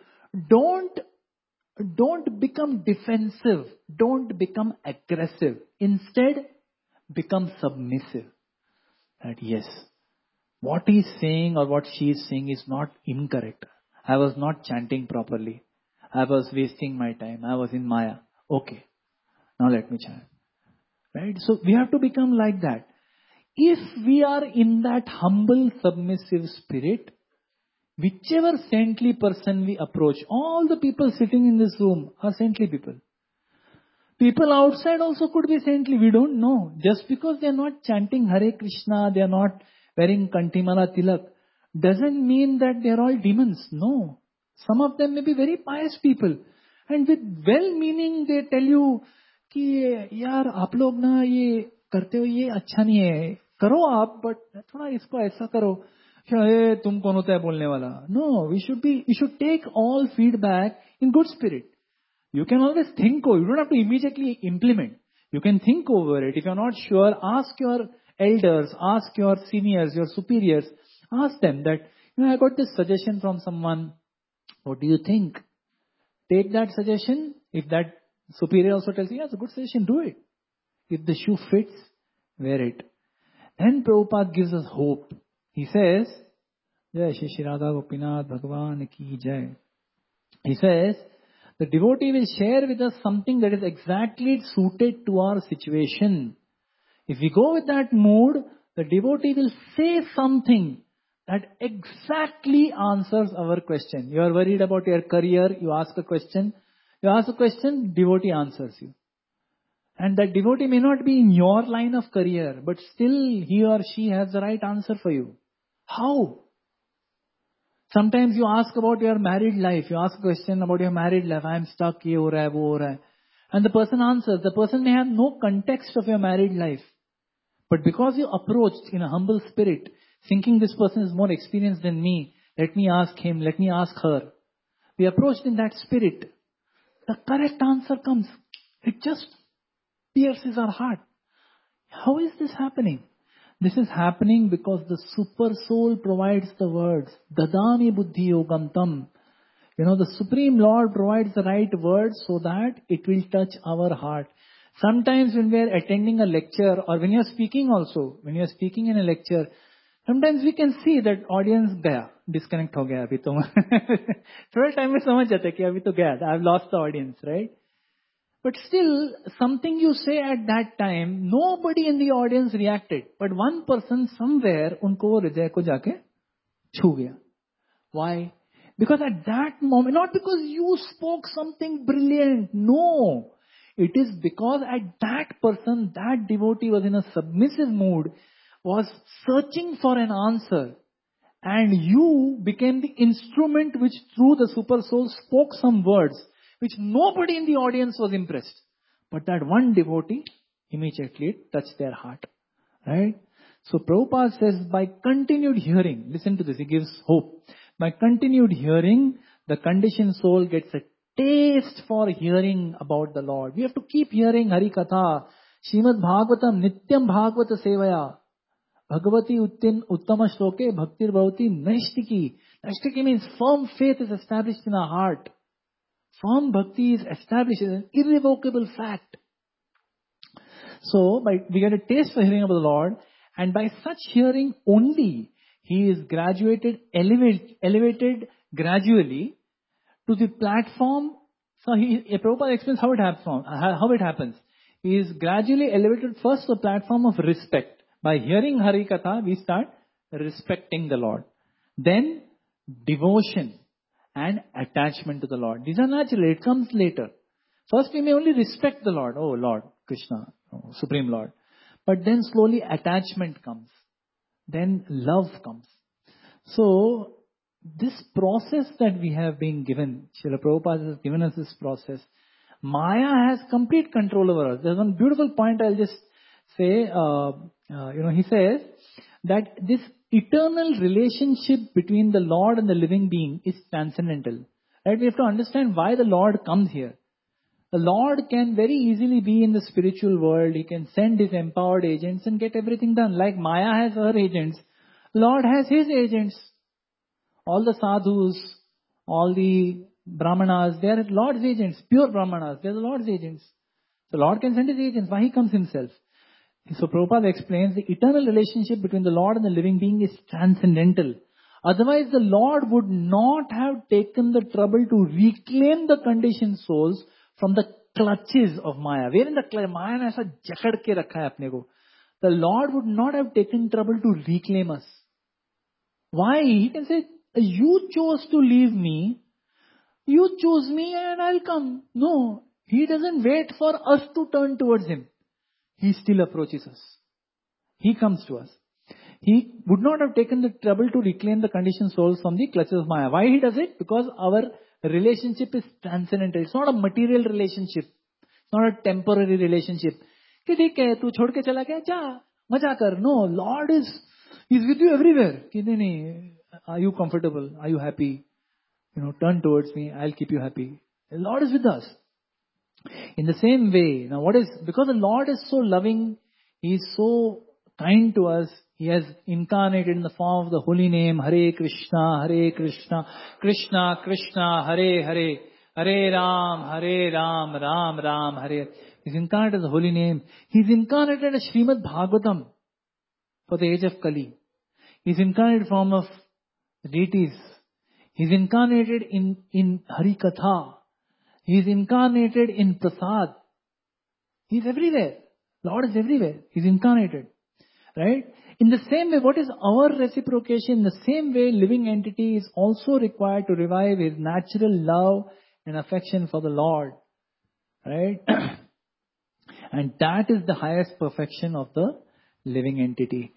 don't become defensive. Don't become aggressive. Instead, become submissive. That yes, what he's saying or what she is saying is not incorrect. I was not chanting properly. I was wasting my time. I was in Maya. Okay, now let me chant. Right? So we have to become like that. If we are in that humble, submissive spirit, whichever saintly person we approach, all the people sitting in this room are saintly people. People outside also could be saintly. We don't know. Just because they are not chanting Hare Krishna, they are not wearing Kantimala Tilak, doesn't mean that they are all demons. No. Some of them may be very pious people. And with well-meaning, they tell you, कि यार आप लोग ना ये करते हो, ये अच्छा नहीं है, करो आप, but थोड़ा इसको ऐसा करो. क्या तुम कौन होता है बोलने वाला? No, we should take all feedback in good spirit. You can always think over. You don't have to immediately implement. You can think over it. If you're not sure, ask your elders, ask your seniors, your superiors. Ask them that, I got this suggestion from someone. What do you think? Take that suggestion. If that superior also tells you, yeah, it's a good suggestion, do it. If the shoe fits, wear it. Then Prabhupada gives us hope. He says, Jai Shri Shri Radha Gopinath Bhagavan Ki Jai. He says, the devotee will share with us something that is exactly suited to our situation. If we go with that mood, the devotee will say something that exactly answers our question. You are worried about your career, you ask a question. You ask a question, devotee answers you. And that devotee may not be in your line of career, but still he or she has the right answer for you. How? Sometimes you ask about your married life. You ask a question about your married life. I am stuck, ye ho raha hai, wo ho raha hai. And the person answers. The person may have no context of your married life. But because you approached in a humble spirit, thinking this person is more experienced than me, let me ask him, let me ask her. We approached in that spirit. The correct answer comes. It just pierces our heart. How is this happening? This is happening because the super soul provides the words. Dadami buddhi yogam tam. The Supreme Lord provides the right words so that it will touch our heart. Sometimes when we are attending a lecture or when you are speaking also, when you are speaking in a lecture, sometimes we can see that audience gaya, disconnect ho gaya abhi to. थोड़े time में समझ जाते कि अभी तो गया, I've lost the audience, right? But still, something you say at that time, nobody in the audience reacted. But one person somewhere, उनको वो हृदय को जाके छू गया. Why? Because at that moment, not because you spoke something brilliant. No. It is because at that person, that devotee was in a submissive mood, was searching for an answer. And you became the instrument which through the super soul spoke some words which nobody in the audience was impressed. But that one devotee, immediately touched their heart. Right? So Prabhupada says, by continued hearing, listen to this, he gives hope. By continued hearing, the conditioned soul gets a taste for hearing about the Lord. We have to keep hearing Hari Katha, Srimad Bhagavatam, Nityam Bhagavata Sevaya, Bhagavati Uttama Shloke, Bhaktir Bhavati Naishtiki. Naishtiki means firm faith is established in our heart. Firm bhakti is established as an irrevocable fact. So, we get a taste for hearing about the Lord, and by such hearing only, he is elevated gradually to the platform. So, Prabhupada explains how it happens. He is gradually elevated first to the platform of respect. By hearing Hari Katha, we start respecting the Lord. Then, devotion and attachment to the Lord. These are natural, it comes later. First we may only respect the Lord. Oh Lord, Krishna, Supreme Lord. But then slowly attachment comes. Then love comes. So, this process that we have been given, Srila Prabhupada has given us this process. Maya has complete control over us. There's one beautiful point I'll just say. He says that this eternal relationship between the Lord and the living being is transcendental. Right? We have to understand why the Lord comes here. The Lord can very easily be in the spiritual world. He can send his empowered agents and get everything done. Like Maya has her agents, Lord has his agents. All the sadhus, all the brahmanas, they are Lord's agents. Pure brahmanas, they are the Lord's agents. The Lord can send his agents. Why he comes himself? So Prabhupada explains the eternal relationship between the Lord and the living being is transcendental. Otherwise the Lord would not have taken the trouble to reclaim the conditioned souls from the clutches of Maya. Wherein the Maya ne aisa jakad ke rakha hai apne ko. The Lord would not have taken trouble to reclaim us. Why? He can say, you chose to leave me. You choose me and I'll come. No. He doesn't wait for us to turn towards him. He still approaches us. He comes to us. He would not have taken the trouble to reclaim the conditioned souls from the clutches of Maya. Why he does it? Because our relationship is transcendental. It's not a material relationship. It's not a temporary relationship. कि ठीक है, तू छोड़ के चला गया, जा, मजा कर. No, Lord He's with you everywhere. कि नहीं, are you comfortable? Are you happy? Turn towards me. I'll keep you happy. The Lord is with us. In the same way, now because the Lord is so loving, He is so kind to us, He has incarnated in the form of the holy name, Hare Krishna, Krishna Krishna, Hare Hare, Hare Ram, Ram Ram, Hare. He's incarnated in the holy name. He's incarnated as Srimad Bhagavatam for the age of Kali. He's incarnated in form of deities. He's incarnated in Hari Katha. He's incarnated in Prasad. He's everywhere. Lord is everywhere. He's incarnated. Right? In the same way, what is our reciprocation? In the same way, living entity is also required to revive his natural love and affection for the Lord. Right? And that is the highest perfection of the living entity.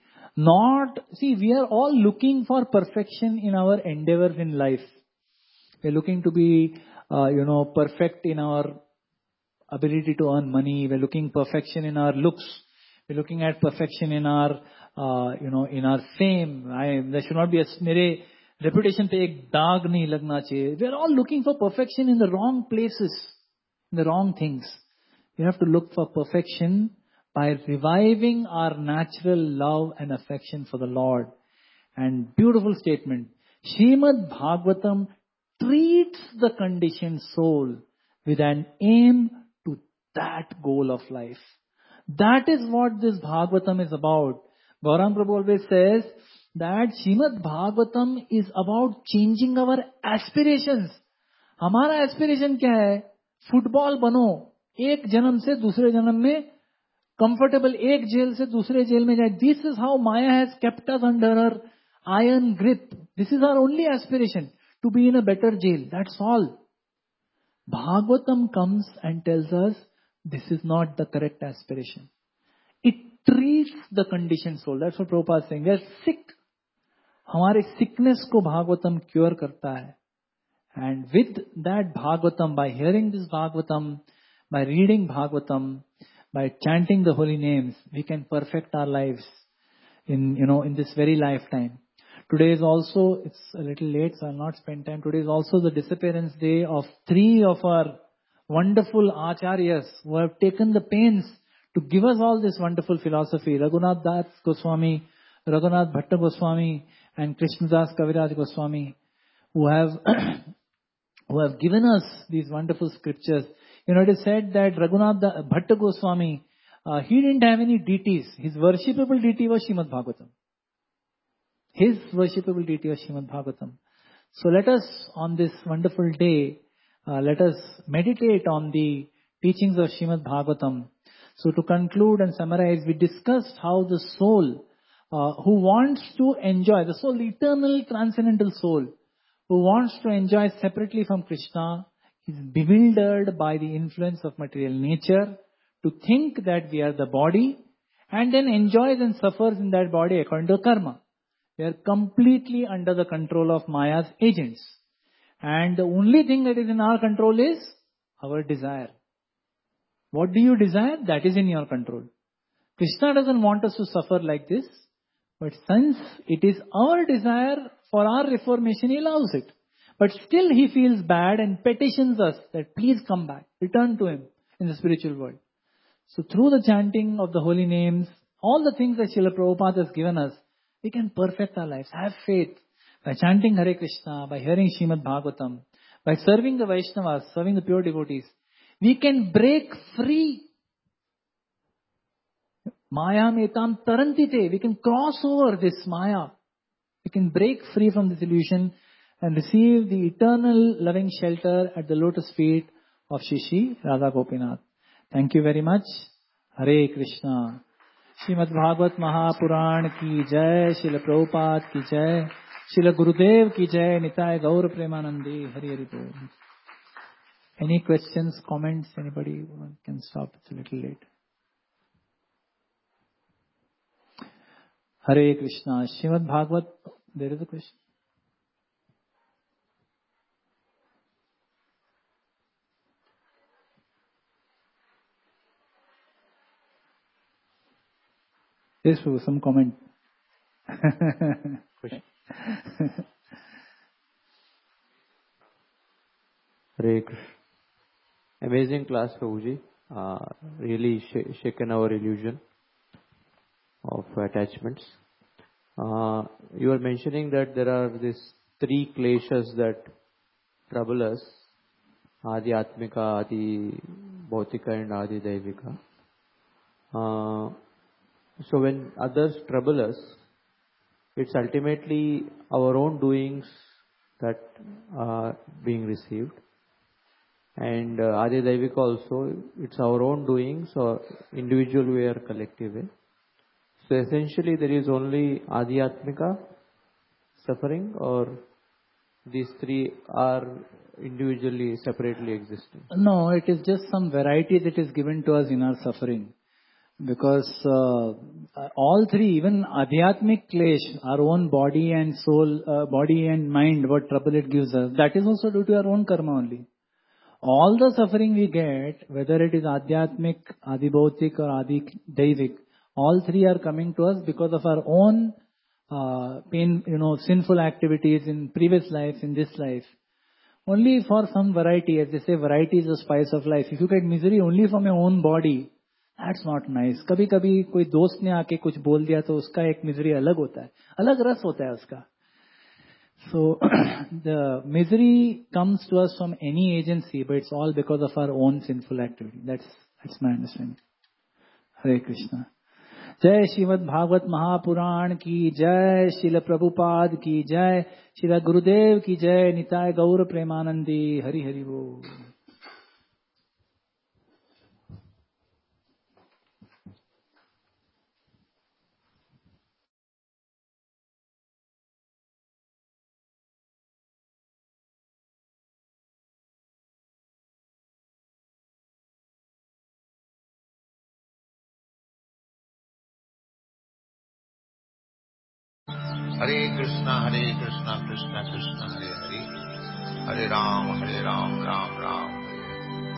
We are all looking for perfection in our endeavors in life. We're looking to be, perfect in our ability to earn money. We're looking perfection in our looks. We're looking at perfection in our, in our fame. There should not be mere reputation pe ek daag nahi lagna chahiye. We're all looking for perfection in the wrong places, in the wrong things. We have to look for perfection by reviving our natural love and affection for the Lord. And beautiful statement. Srimad Bhagavatam treats the conditioned soul with an aim to that goal of life. That is what this Bhagavatam is about. Gaurang Prabhu always says that Srimad Bhagavatam is about changing our aspirations. हमारा aspiration क्या है? Football बनो, एक जन्म से दूसरे जन्म में कंफर्टेबल, एक जेल से दूसरे जेल में जाए. This is how Maya has kept us under her iron grip. This is our only aspiration, to be in a better jail. That's all. Bhagavatam comes and tells us this is not the correct aspiration. It treats the conditioned soul. That's what Prabhupada is saying. We are sick. हमारे sickness को Bhagavatam cure करता है. And with that Bhagavatam, by hearing this Bhagavatam, by reading Bhagavatam, by chanting the holy names, we can perfect our lives in this very lifetime. Today is also, it's a little late, so I'll not spend time. Today is also the disappearance day of 3 of our wonderful acharyas who have taken the pains to give us all this wonderful philosophy. Raghunath Das Goswami, Raghunath Bhatta Goswami, and Krishnadas Kaviraj Goswami, who have given us these wonderful scriptures. It is said that Raghunath Bhatta Goswami, he didn't have any deities. His worshipable deity was Srimad Bhagavatam. His worshipable deity was Srimad Bhagavatam. So let us, on this wonderful day, let us meditate on the teachings of Srimad Bhagavatam. So to conclude and summarize, we discussed how the soul, who wants to enjoy, the soul, the eternal transcendental soul, who wants to enjoy separately from Krishna, is bewildered by the influence of material nature, to think that we are the body, and then enjoys and suffers in that body according to karma. We are completely under the control of Maya's agents. And the only thing that is in our control is our desire. What do you desire? That is in your control. Krishna doesn't want us to suffer like this. But since it is our desire for our reformation, he allows it. But still he feels bad and petitions us that please come back, return to him in the spiritual world. So through the chanting of the holy names, all the things that Srila Prabhupada has given us, we can perfect our lives. Have faith. By chanting Hare Krishna, by hearing Srimad Bhagavatam, by serving the Vaishnavas, serving the pure devotees, we can break free. Maya metam tarantite. We can cross over this Maya. We can break free from this illusion and receive the eternal loving shelter at the lotus feet of Shri Radha Gopinath. Thank you very much. Hare Krishna. Srimad Bhagavat Mahapuran ki jai, Srila Prabhupada ki jai, Srila Gurudev ki jai, Nitai Gaur Premanandi, Hari Hari Bol. Any questions, comments, anybody can stop, it's a little late. Hare Krishna. Srimad Bhagavat, there is a question. Yes, some comment. Hare Krishna. Amazing class, Prabhuji. Really shaken our illusion of attachments. You are mentioning that there are these 3 kleshas that trouble us. Adi Atmika, Adi Bhautika and Adi Daivika. So when others trouble us, it's ultimately our own doings that are being received. And Adi Daivika also, it's our own doings or individual way or collective way. So essentially there is only Adhyatmika suffering, or these three are individually, separately existing? No, it is just some variety that is given to us in our suffering. Because all three, even Adhyatmic Klesh, our own body and soul, body and mind, what trouble it gives us, that is also due to our own karma only. All the suffering we get, whether it is Adhyatmic, Adibhautik or Adidaivik, all three are coming to us because of our own pain, sinful activities in previous lives, in this life. Only for some variety, as they say, variety is the spice of life. If you get misery only from your own body, that's not nice. कभी कभी कोई दोस्त ने आके कुछ बोल दिया तो उसका एक मिजरी अलग होता है, अलग रस होता है उसका. So the misery comes to us from any agency, but it's all because of our own sinful activity. That's my understanding. Hare Krishna. जय श्रीमद् भागवत महापुराण की जय, श्रील प्रभुपाद की जय, श्रील गुरुदेव की जय, निताय गौर प्रेमानंदी. हरि हरि बोल. Hare Krishna, Krishna Krishna, Hare Hare, Hare Ram, Ram Ram.